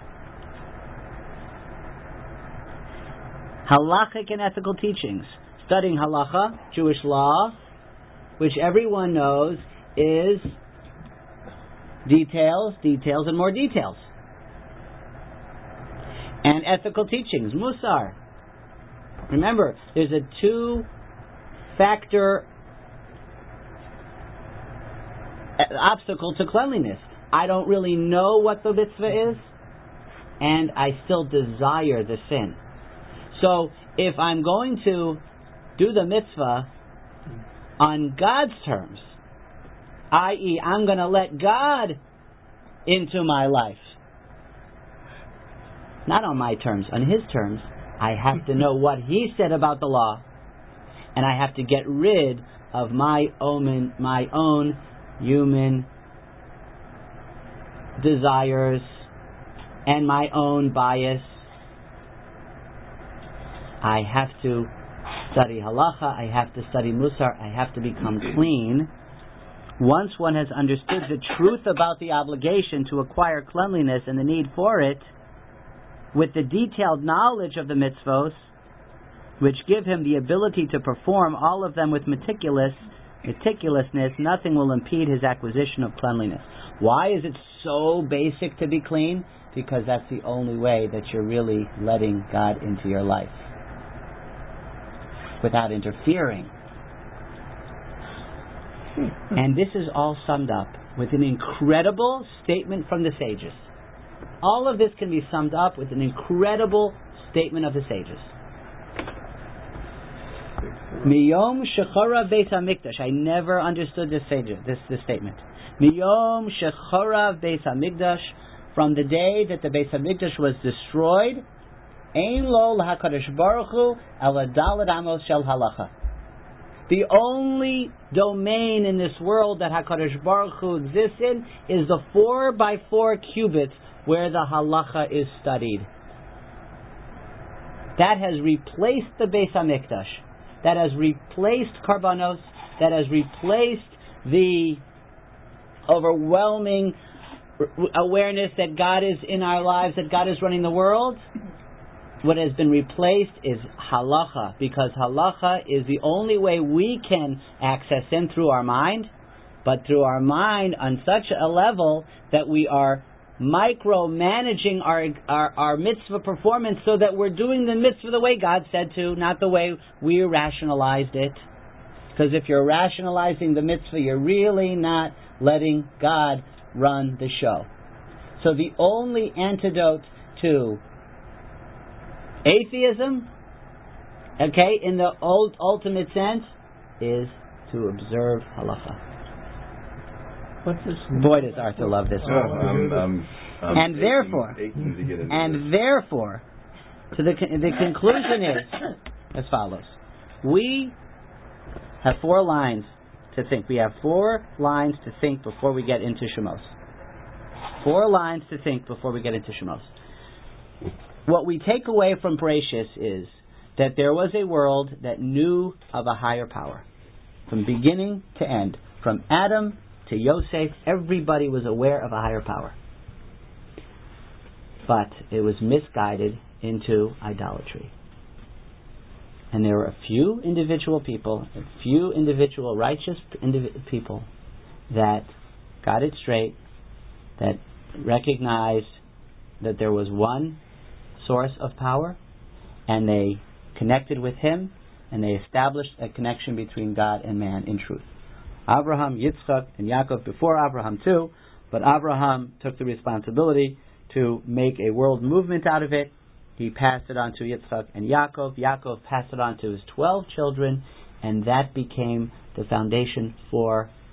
Halachic and ethical teachings. Studying halacha, Jewish law, which everyone knows is details, details, and more details. And ethical teachings, musar. Remember, there's a two-factor obstacle to cleanliness. I don't really know what the mitzvah is, and I still desire the sin. So, if I'm going to do the mitzvah on God's terms, that is, I'm going to let God into my life, not on my terms, on His terms, I have to know what He said about the law, and I have to get rid of my own, my own human desires and my own bias. I have to study halacha, I have to study musar, I have to become clean. Once one has understood the truth about the obligation to acquire cleanliness and the need for it, with the detailed knowledge of the mitzvos, which give him the ability to perform all of them with meticulous meticulousness, nothing will impede his acquisition of cleanliness. Why is it so basic to be clean? Because that's the only way that you're really letting God into your life without interfering. And this is all summed up with an incredible statement from the sages. All of this can be summed up with an incredible statement of the sages. Miyom shechora Beis Hamikdash. I never understood this sage, this this statement. Miyom shechora Beis Hamikdash. From the day that the Beis Hamikdash was destroyed, ein lo lahakadosh baruch hu ala daled amos shel halacha. The only domain in this world that HaKadosh Baruch Hu exists in is the four by four cubits where the halacha is studied. That has replaced the Beis Hamikdash. That has replaced Karbanos. That has replaced the overwhelming awareness that God is in our lives, that God is running the world. What has been replaced is halacha, because halacha is the only way we can access Him through our mind, but through our mind on such a level that we are micromanaging our, our our mitzvah performance so that we're doing the mitzvah the way God said to, not the way we rationalized it. Because if you're rationalizing the mitzvah, you're really not letting God run the show. So the only antidote to atheism, okay, in the old ultimate sense, is to observe halacha. What's this? Boy, does Arthur love this Oh, one. I'm, I'm, I'm And aching- therefore, aching to get into and this. therefore, to the the conclusion is as follows: we have four lines to think. We have four lines to think before we get into Shemos. Four lines to think before we get into Shemos. What we take away from Bereshis is that there was a world that knew of a higher power. From beginning to end. From Adam to Yosef, everybody was aware of a higher power. But it was misguided into idolatry. And there were a few individual people, a few individual righteous indiv- people that got it straight, that recognized that there was one source of power, and they connected with Him, and they established a connection between God and man in truth. Abraham, Yitzchak, and Yaakov before Abraham too, but Abraham took the responsibility to make a world movement out of it. He passed it on to Yitzchak and Yaakov. Yaakov passed it on to his twelve children, and that became the foundation for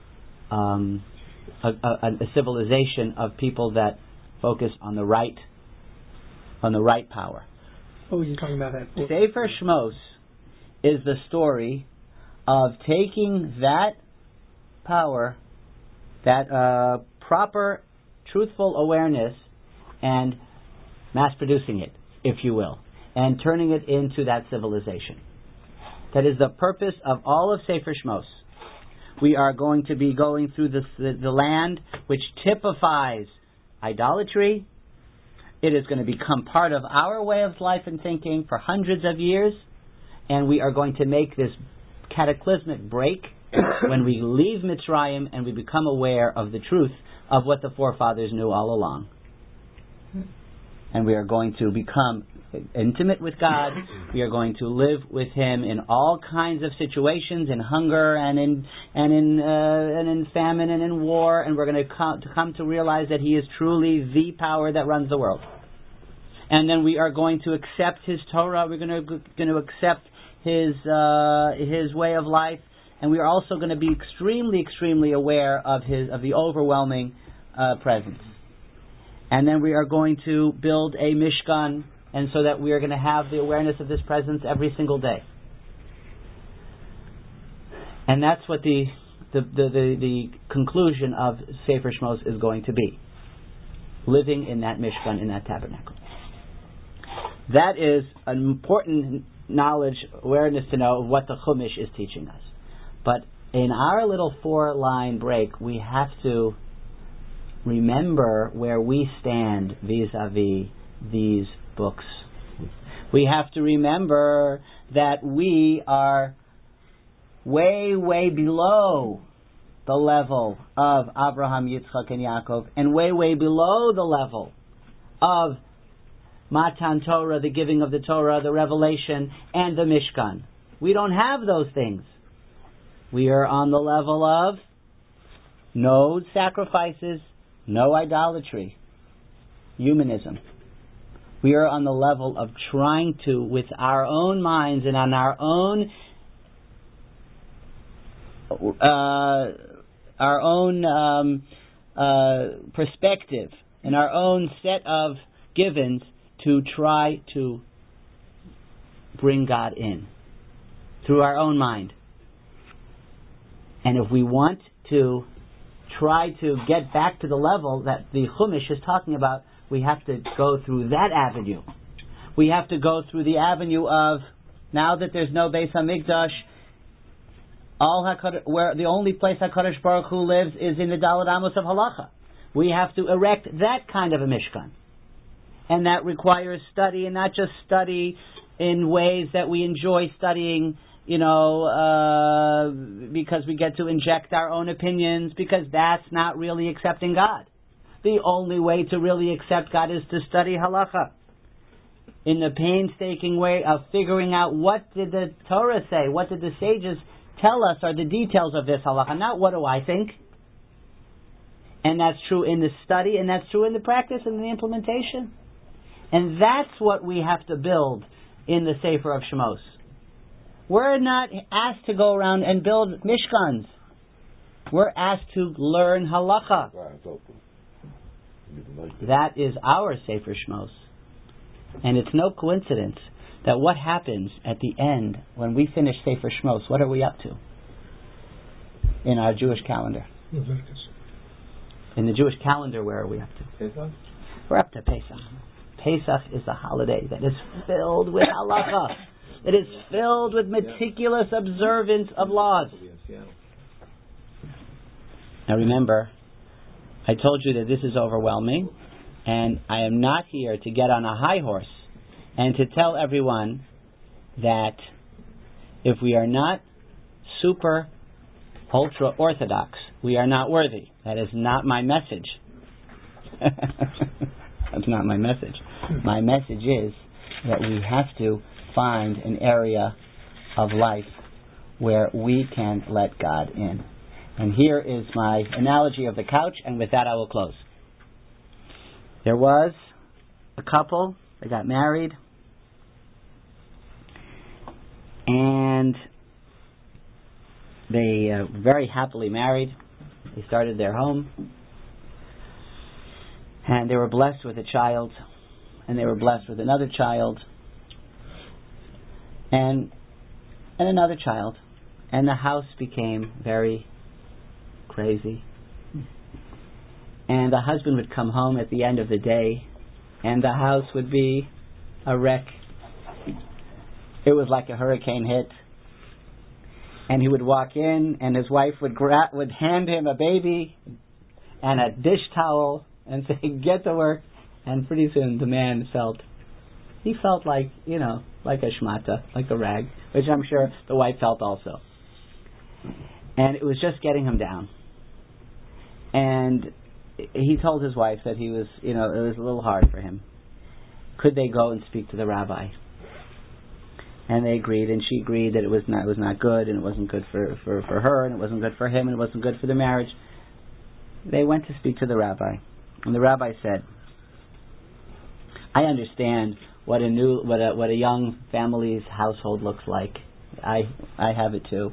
um, a, a, a civilization of people that focus on the right, on the right power. Oh, you're talking about that. Sefer Shmos is the story of taking that power, that uh, proper, truthful awareness, and mass producing it, if you will, and turning it into that civilization. That is the purpose of all of Sefer Shmos. We are going to be going through the, the, the land which typifies idolatry. It is going to become part of our way of life and thinking for hundreds of years, and we are going to make this cataclysmic break when we leave Mitzrayim and we become aware of the truth of what the forefathers knew all along. And we are going to become intimate with God. We are going to live with Him in all kinds of situations, in hunger and in and in uh, and in famine and in war. And we're going to come to come to realize that He is truly the power that runs the world. And then we are going to accept His Torah. We're going to going to accept His uh, His way of life, and we are also going to be extremely, extremely aware of His of the overwhelming uh, presence. And then we are going to build a Mishkan, and so that we are going to have the awareness of this presence every single day. And that's what the the, the, the, the conclusion of Sefer Shmos is going to be. Living in that Mishkan, in that tabernacle. That is an important knowledge, awareness to know of what the Chumash is teaching us. But in our little four-line break, we have to remember where we stand vis-a-vis these books. We have to remember that we are way, way below the level of Abraham, Yitzchak, and Yaakov, and way, way below the level of Matan Torah, the giving of the Torah, the revelation, and the Mishkan. We don't have those things. We are on the level of no sacrifices, no idolatry, humanism. We are on the level of trying to, with our own minds and on our own, uh, our own um, uh, perspective and our own set of givens, to try to bring God in through our own mind. And if we want to try to get back to the level that the Chumash is talking about, we have to go through that avenue. We have to go through the avenue of, now that there's no Beis HaMikdash, all HaKadosh, where the only place HaKadosh Baruch Hu lives is in the Daled Amos of Halacha. We have to erect that kind of a Mishkan. And that requires study, and not just study in ways that we enjoy studying, you know, uh, because we get to inject our own opinions, because that's not really accepting God. The only way to really accept God is to study halacha in the painstaking way of figuring out what did the Torah say, what did the sages tell us are the details of this halacha, not what do I think. And that's true in the study, and that's true in the practice and the implementation. And that's what we have to build in the Sefer of Shmos. We're not asked to go around and build mishkans. We're asked to learn halacha. That is our Sefer Shmos. And it's no coincidence that what happens at the end, when we finish Sefer Shmos, what are we up to in our Jewish calendar? Leviticus. In the Jewish calendar, where are we up to? Pesach? We're up to Pesach. Pesach is a holiday that is filled with halacha. It is filled with meticulous observance of laws. Now remember, I told you that this is overwhelming, and I am not here to get on a high horse and to tell everyone that if we are not super ultra orthodox, we are not worthy. That is not my message. That's not my message. My message is that we have to find an area of life where we can let God in. And here is my analogy of the couch, and with that I will close. There was a couple, they got married, and they uh, very happily married. They started their home, and they were blessed with a child, and they were blessed with another child, and and another child, and the house became very crazy. And the husband would come home at the end of the day, and the house would be a wreck. It was like a hurricane hit. And he would walk in, and his wife would gra- would hand him a baby and a dish towel and say, "Get to work." And pretty soon the man felt, he felt like, you know, like a shmata, like a rag, which I'm sure the wife felt also. And it was just getting him down. And he told his wife that he was, you know, it was a little hard for him. Could they go and speak to the rabbi? And they agreed, and she agreed that it was not, it was not good, and it wasn't good for, for, for her, and it wasn't good for him, and it wasn't good for the marriage. They went to speak to the rabbi, and the rabbi said, "I understand what a new, what a what a young family's household looks like. I I have it too.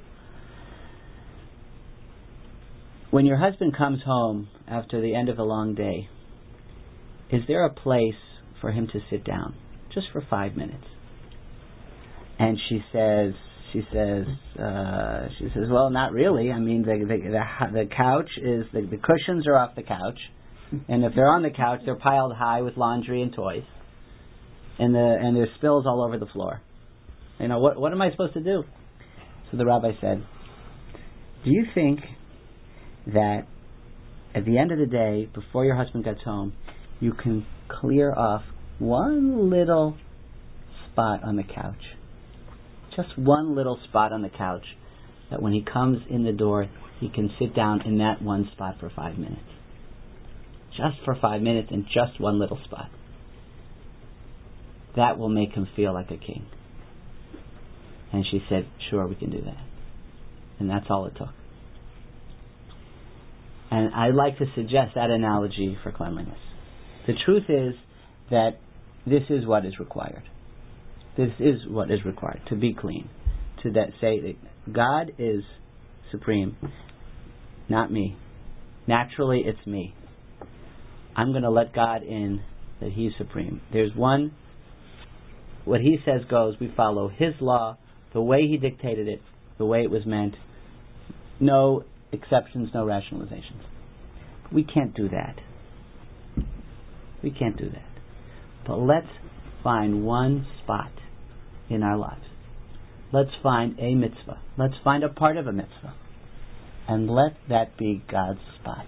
When your husband comes home after the end of a long day, is there a place for him to sit down, just for five minutes?" And she says, she says, uh, she says, "Well, not really. I mean, the the the, the couch is the, the cushions are off the couch, and if they're on the couch, they're piled high with laundry and toys, and the and there's spills all over the floor. You know, what what am I supposed to do?" So the rabbi said, "Do you think that at the end of the day, before your husband gets home, you can clear off one little spot on the couch? Just one little spot on the couch, that when he comes in the door, he can sit down in that one spot for five minutes. Just for five minutes and just one little spot. That will make him feel like a king." And she said, "Sure, we can do that." And that's all it took. And I like to suggest that analogy for cleanliness. The truth is that this is what is required. This is what is required, to be clean. To that say that God is supreme, not me. Naturally, it's me. I'm going to let God in, that He's supreme. There's one, what He says goes. We follow His law, the way He dictated it, the way it was meant. No exceptions, no rationalizations. We can't do that. We can't do that. But let's find one spot in our lives. Let's find a mitzvah. Let's find a part of a mitzvah. And let that be God's spot.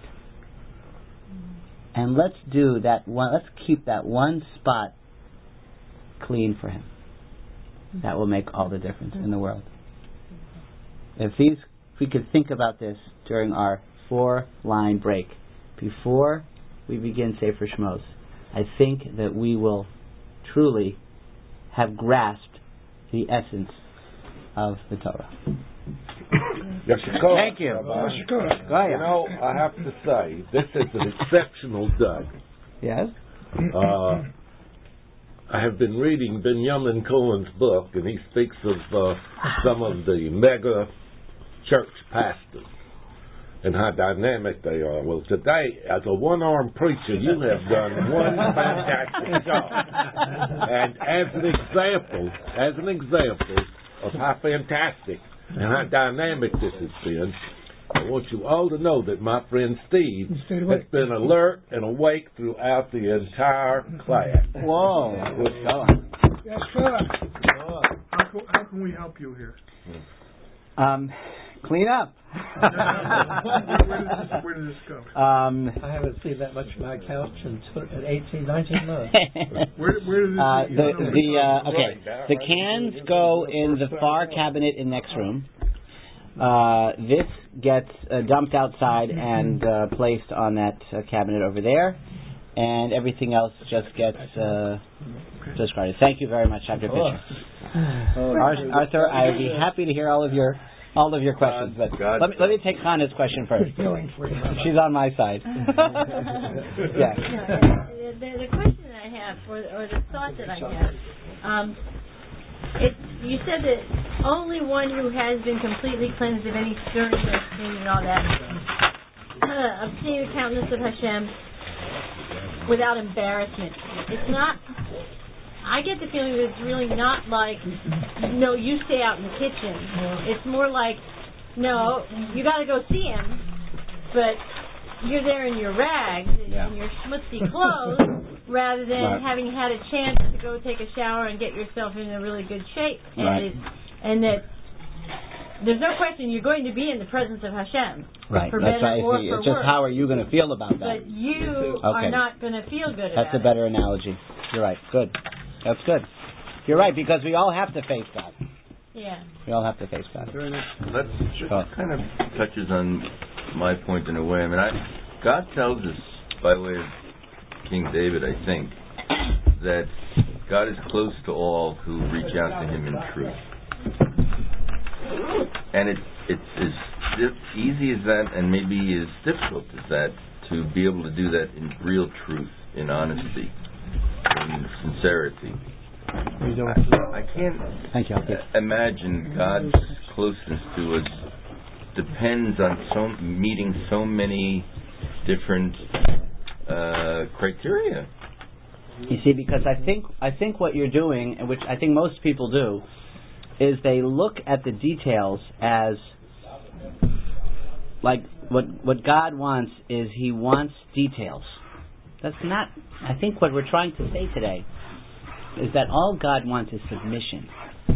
And let's do that one, let's keep that one spot clean for Him. That will make all the difference in the world. If these, if we could think about this during our four-line break, before we begin Sefer Shmos, I think that we will truly have grasped the essence of the Torah. Yashikor. Thank you. Yashikor. Go ahead. You know, I have to say, this is an exceptional Doug. Yes? Uh, I have been reading Benjamin Cohen's book, and he speaks of uh, some of the mega church pastors and how dynamic they are. Well, today, as a one-armed preacher, you have done one fantastic job. And as an example, as an example of how fantastic and how dynamic this has been, I want you all to know that my friend Steve has been alert and awake throughout the entire class. Whoa. Good going. Yes, sir. How can, how can we help you here? Um, clean up. where, where, does this, where does this go? Um, I haven't seen that much of my couch in, in eighteen, nineteen months. Where, where does this uh, you the know, the uh, okay, the cans go in the far cabinet in next room. Uh, this gets uh, dumped outside and uh, placed on that uh, cabinet over there, and everything else just gets uh, discarded. Thank you very much, Doctor Fisher. Ar- Arthur, I would be happy to hear all of your all of your questions, but God. let me let me take Hannah's question first. She's on my side. Yes. The, the, the question that I have, or, or the thought that I have, um, it, you said that only one who has been completely cleansed of any stirring or sin and all that of seeing the countenance of Hashem without embarrassment. It's not. I get the feeling that it's really not like, no, you stay out in the kitchen. It's more like, no, you got to go see him, but you're there in your rags and Yeah. your schmutzy clothes, rather than Right. having had a chance to go take a shower and get yourself in a really good shape. And, Right. it, and that there's no question you're going to be in the presence of Hashem. Right. For That's better right. or It's for just worse. how are you going to feel about that? But you Okay. are not going to feel good That's a about better analogy. You're right. Good. That's good. You're right, because we all have to face God. it. Yeah. We all have to face God. That Oh. kind of touches on my point in a way. I mean, I, God tells us, by way of King David, I think, that God is close to all who reach out to Him in truth. And it's it's as di- easy as that, and maybe as difficult as that, to be able to do that in real truth, in honesty, in sincerity. I, I can't Thank you. Alfie. imagine God's closeness to us depends on so meeting so many different uh, criteria. You see, because I think I think what you're doing, and which I think most people do, is they look at the details as like what what God wants is He wants details. That's not. I think what we're trying to say today is that all God wants is submission.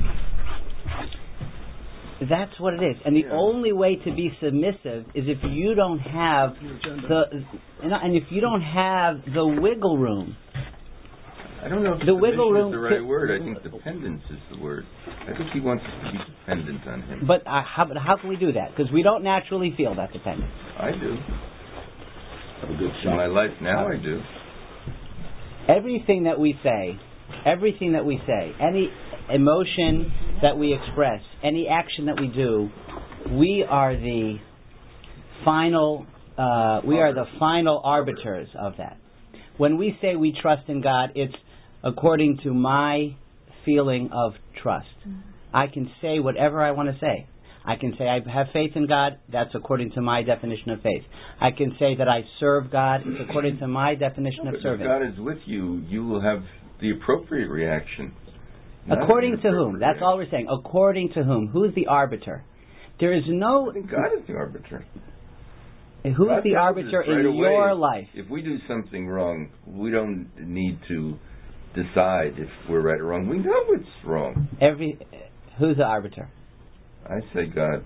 That's what it is, and the Yeah. only way to be submissive is if you don't have the, you know, and if you don't have the wiggle room. I don't know if The wiggle submission room is the right to- word. I think dependence is the word. I think He wants us to be dependent on Him. But uh, how, but how can we do that? Because we don't naturally feel that dependence. I do. Have a good In my shot. life now, I do. Everything that we say, everything that we say, any emotion that we express, any action that we do, we are the final. Uh, we are the final arbiters of that. When we say we trust in God, it's according to my feeling of trust. I can say whatever I want to say. I can say I have faith in God. That's according to my definition of faith. I can say that I serve God. It's according to my definition of But if serving. God is with you, you will have the appropriate reaction. Not According an to whom? inappropriate That's all we're saying. According to whom? Who's the arbiter? There is no. reaction. I think God is the arbiter. Who's God the tells arbiter us right in away, your life? If we do something wrong, we don't need to decide if we're right or wrong. We know it's wrong. Every. Who's the arbiter? I say God.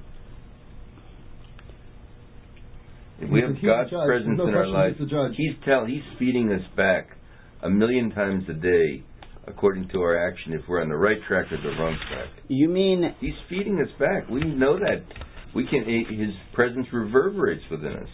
If we have He's the God's judge. presence No in our question, life, he's the judge. He's tell He's feeding us back a million times a day, according to our action, if we're on the right track or the wrong track. You mean He's feeding us back. We know that. We can. His presence reverberates within us.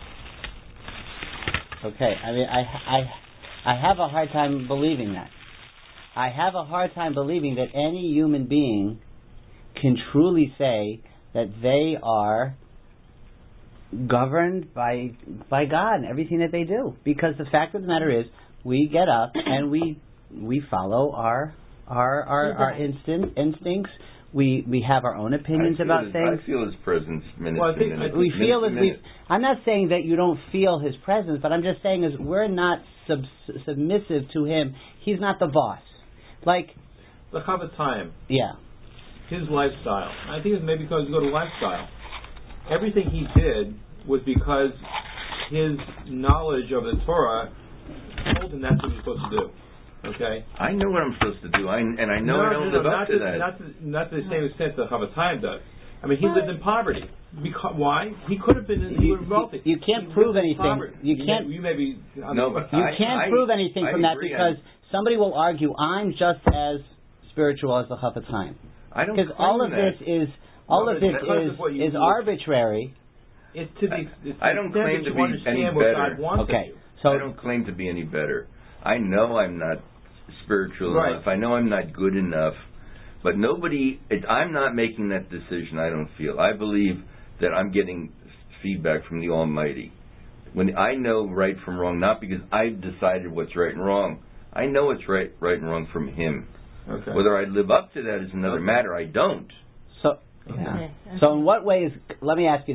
okay? I mean, I I I have a hard time believing that. I have a hard time believing that any human being can truly say that they are governed by by God and everything that they do. Because the fact of the matter is, we get up and we we follow our our our, our instinct, instincts. We we have our own opinions I feel about his, things. I feel His presence minute Well, I to think- minute. I We minute feel to as we. minute. I'm not saying that you don't feel His presence, but I'm just saying is we're not sub, submissive to Him. He's not the boss. Like, The Chavatayim, yeah, his lifestyle. I think it's maybe because you go to lifestyle. Everything he did was because his knowledge of the Torah told him that's what he was supposed to do. Okay? I know what I'm supposed to do, I, and I know no, I don't no, live no, up not to the, that. Not to, not to the same extent that Chavatayim does. I mean, he lived in poverty. Because, why? He could have been. He You- was wealthy. you can't He prove lived in anything. poverty. You may- can't- You may be. on No, the- but you I- can't I- prove anything I from that agree. because somebody will argue I'm just as spiritual as the Chavatayim. I don't Because claim all of that. this is all No, of but this because is of what you is do- arbitrary. It's to the. It's I to don't the extent claim that to you be understand any what better. God wants Okay, of you. so I don't claim to be any better. I know I'm not spiritual Right. enough. I know I'm not good enough. But nobody, it, I'm not making that decision, I don't feel. I believe that I'm getting feedback from the Almighty. When I know right from wrong, not because I've decided what's right and wrong. I know what's right, right and wrong from Him. Okay. Whether I live up to that is another Okay. matter. I don't. so yeah. Okay. So in what ways? Let me ask you this: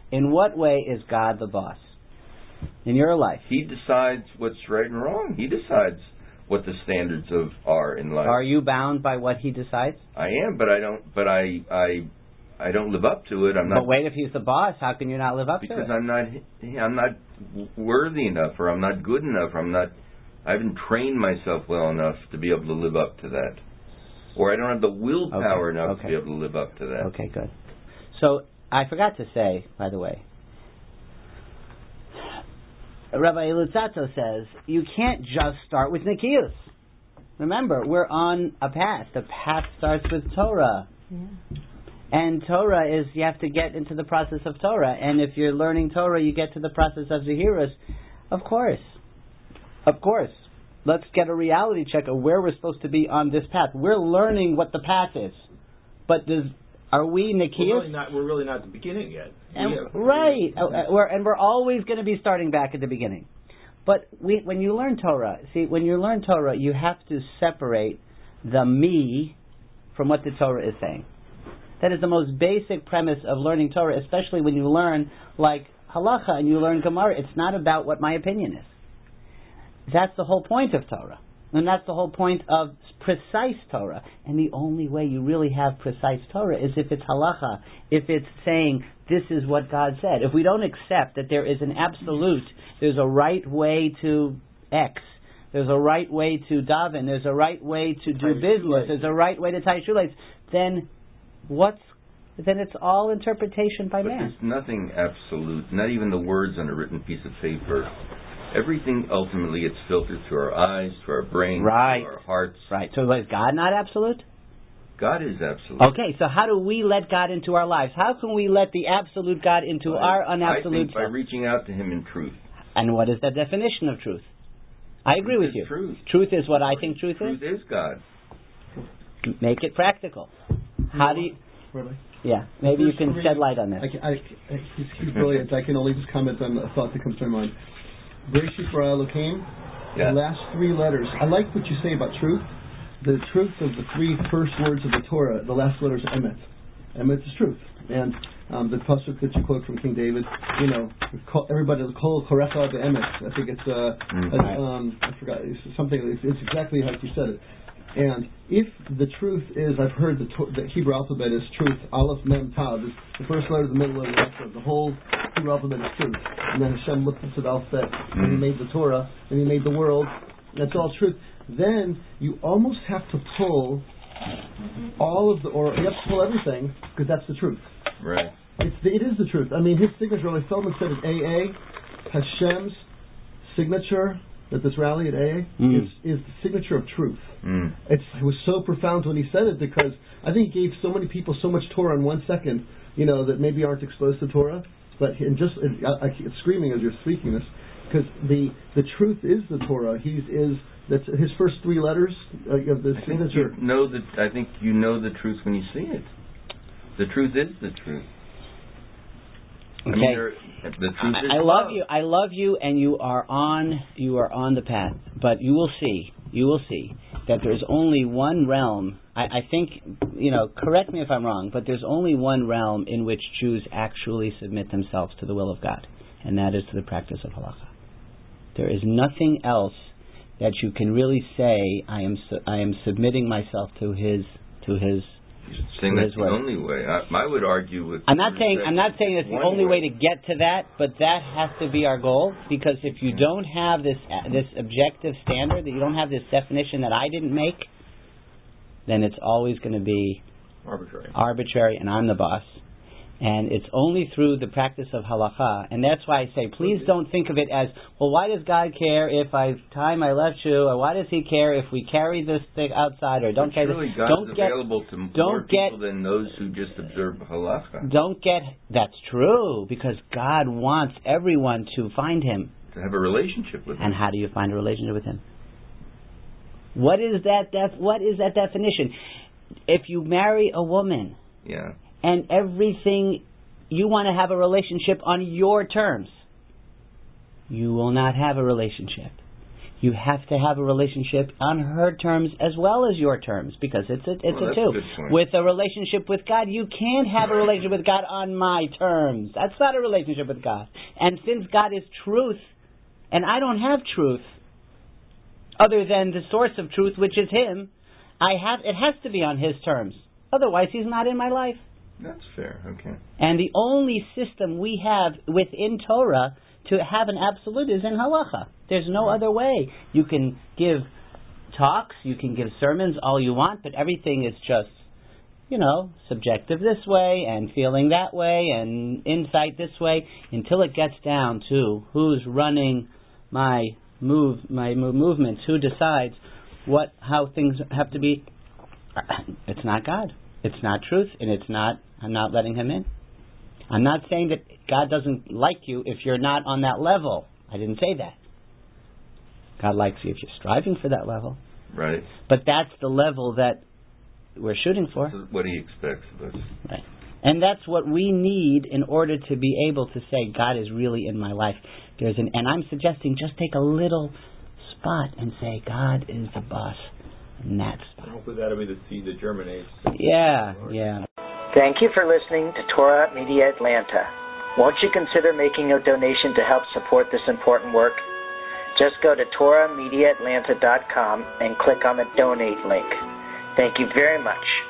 In what way is God the boss in your life? He decides what's right and wrong. He decides what the standards of are in life. Are you bound by what He decides? I am, but I don't. But I, I, I don't live up to it. I'm not. But wait, if He's the boss, how can you not live up to it? Because I'm not. I'm not worthy enough, or I'm not good enough, or I'm not. I haven't trained myself well enough to be able to live up to that, or I don't have the willpower okay. enough okay. to be able to live up to that. Okay, good. So I forgot to say, by the way, Rabbi Luzzatto says you can't just start with Nikios. Remember, we're on a path. The path starts with Torah. Yeah. And Torah is, you have to get into the process of Torah. And if you're learning Torah, you get to the process of Zehirus. Of course. Of course. Let's get a reality check of where we're supposed to be on this path. We're learning what the path is. But does are we Nikios? We're really not, we're really not at the beginning yet. And, Yeah. right. Uh, we're, and we're always going to be starting back at the beginning. But we, when you learn Torah, see, when you learn Torah, you have to separate the me from what the Torah is saying. That is the most basic premise of learning Torah, especially when you learn like halacha and you learn Gemara. It's not about what my opinion is. That's the whole point of Torah. And that's the whole point of precise Torah. And the only way you really have precise Torah is if it's halacha, if it's saying this is what God said. If we don't accept that there is an absolute, there's a right way to X, there's a right way to daven, there's a right way to do business, there's a right way to tie shoelace, then what's then it's all interpretation by but man. There's nothing absolute, not even the words on a written piece of paper. Everything ultimately gets filtered through our eyes, through our brains, right. through our hearts. Right. So is God not absolute? God is absolute. Okay, so how do we let God into our lives? How can we let the absolute God into Well, our I unabsolute think by self? reaching out to Him in truth. And what is the definition of truth? I agree with is you. Truth. Truth is what I think truth, Truth is God. is. Make it practical. How do you... Rabbi? Yeah, maybe you First can three- shed light on this. I, can- I, I, he's, he's brilliant. I can only just comment on a thought that comes to my mind. Bereshit bara Elokim, Yeah. the last three letters. I like what you say about truth. The truth of the three first words of the Torah, the last letters are emet. Emet is truth. And um, the pasuk that you quote from King David, you know, call, everybody will call korecha be'emet. I think it's, uh, Mm. a, um, I forgot, it's something, it's, it's exactly how you said it. And if the truth is, I've heard the, to- the Hebrew alphabet is truth, Aleph, Mem, Tav, is the first letter, the middle letter, the last letter. The whole Hebrew alphabet is truth. And then Hashem looked into the alphabet, and He made the Torah, and He made the world. That's all truth. Then you almost have to pull all of the, or you have to pull everything, because that's the truth. Right. It's the, it is the truth. I mean, his signature, like Feldman said at A A, Hashem's signature at this rally at A A Mm. is, is the signature of truth. Mm. It's, it was so profound when he said it, because I think he gave so many people so much Torah in one second, you know, that maybe aren't exposed to Torah. But he, and just I, I keep screaming as you're speaking this, because the the truth is the Torah. He's is that's his first three letters uh, of the I think signature. you know that. I think you know the truth when you see it. The truth is the truth. Okay. I mean, there, the truth is I, I love you. I love you, and you are on. You are on the path. But you will see. You will see that there's only one realm. I, I think, you know. Correct me if I'm wrong, but there's only one realm in which Jews actually submit themselves to the will of God, and that is to the practice of halacha. There is nothing else that you can really say. I am. Su- I am submitting myself to His. To His. saying that's His the way. only way. I, I would argue with. I'm not saying that I'm not saying it's the one only way to get to that, but that has to be our goal, because if you don't have this uh, this objective standard, that you don't have this definition that I didn't make, then it's always going to be Arbitrary. arbitrary, and I'm the boss. And it's only through the practice of halacha, and that's why I say, please don't think of it as, well, why does God care if I tie my left shoe, or why does He care if we carry this thing outside, or don't But carry surely this? God Don't is get, available to don't more people get- than those who just observe halacha. don't get. That's true, because God wants everyone to find Him. To have a relationship with Him. And how do you find a relationship with Him? What is that? Def- what is that definition? If you marry a woman, Yeah. and everything, you want to have a relationship on your terms, you will not have a relationship. You have to have a relationship on her terms as well as your terms, because it's a, it's Well, a that's a two. good point. With a relationship with God, you can't have a relationship with God on my terms. That's not a relationship with God. And since God is truth, and I don't have truth other than the source of truth, which is Him, I have it has to be on His terms. Otherwise, He's not in my life. That's fair. Okay. And the only system we have within Torah to have an absolute is in halacha. There's no other way. You can give talks, you can give sermons all you want, but everything is just, you know, subjective this way and feeling that way and insight this way, until it gets down to who's running my move, my move, movements, who decides what, how things have to be. It's not God. It's not truth, and it's not. I'm not letting Him in. I'm not saying that God doesn't like you if you're not on that level. I didn't say that. God likes you if you're striving for that level. Right. But that's the level that we're shooting for. This is what He expects of us. Right. And that's what we need in order to be able to say, God is really in my life. There's an, and I'm suggesting just take a little spot and say, God is the boss in that spot. Hopefully that'll be the seed that germinates. Yeah, yeah. Thank you for listening to Torah Media Atlanta. Won't you consider making a donation to help support this important work? Just go to Torah Media Atlanta dot com and click on the donate link. Thank you very much.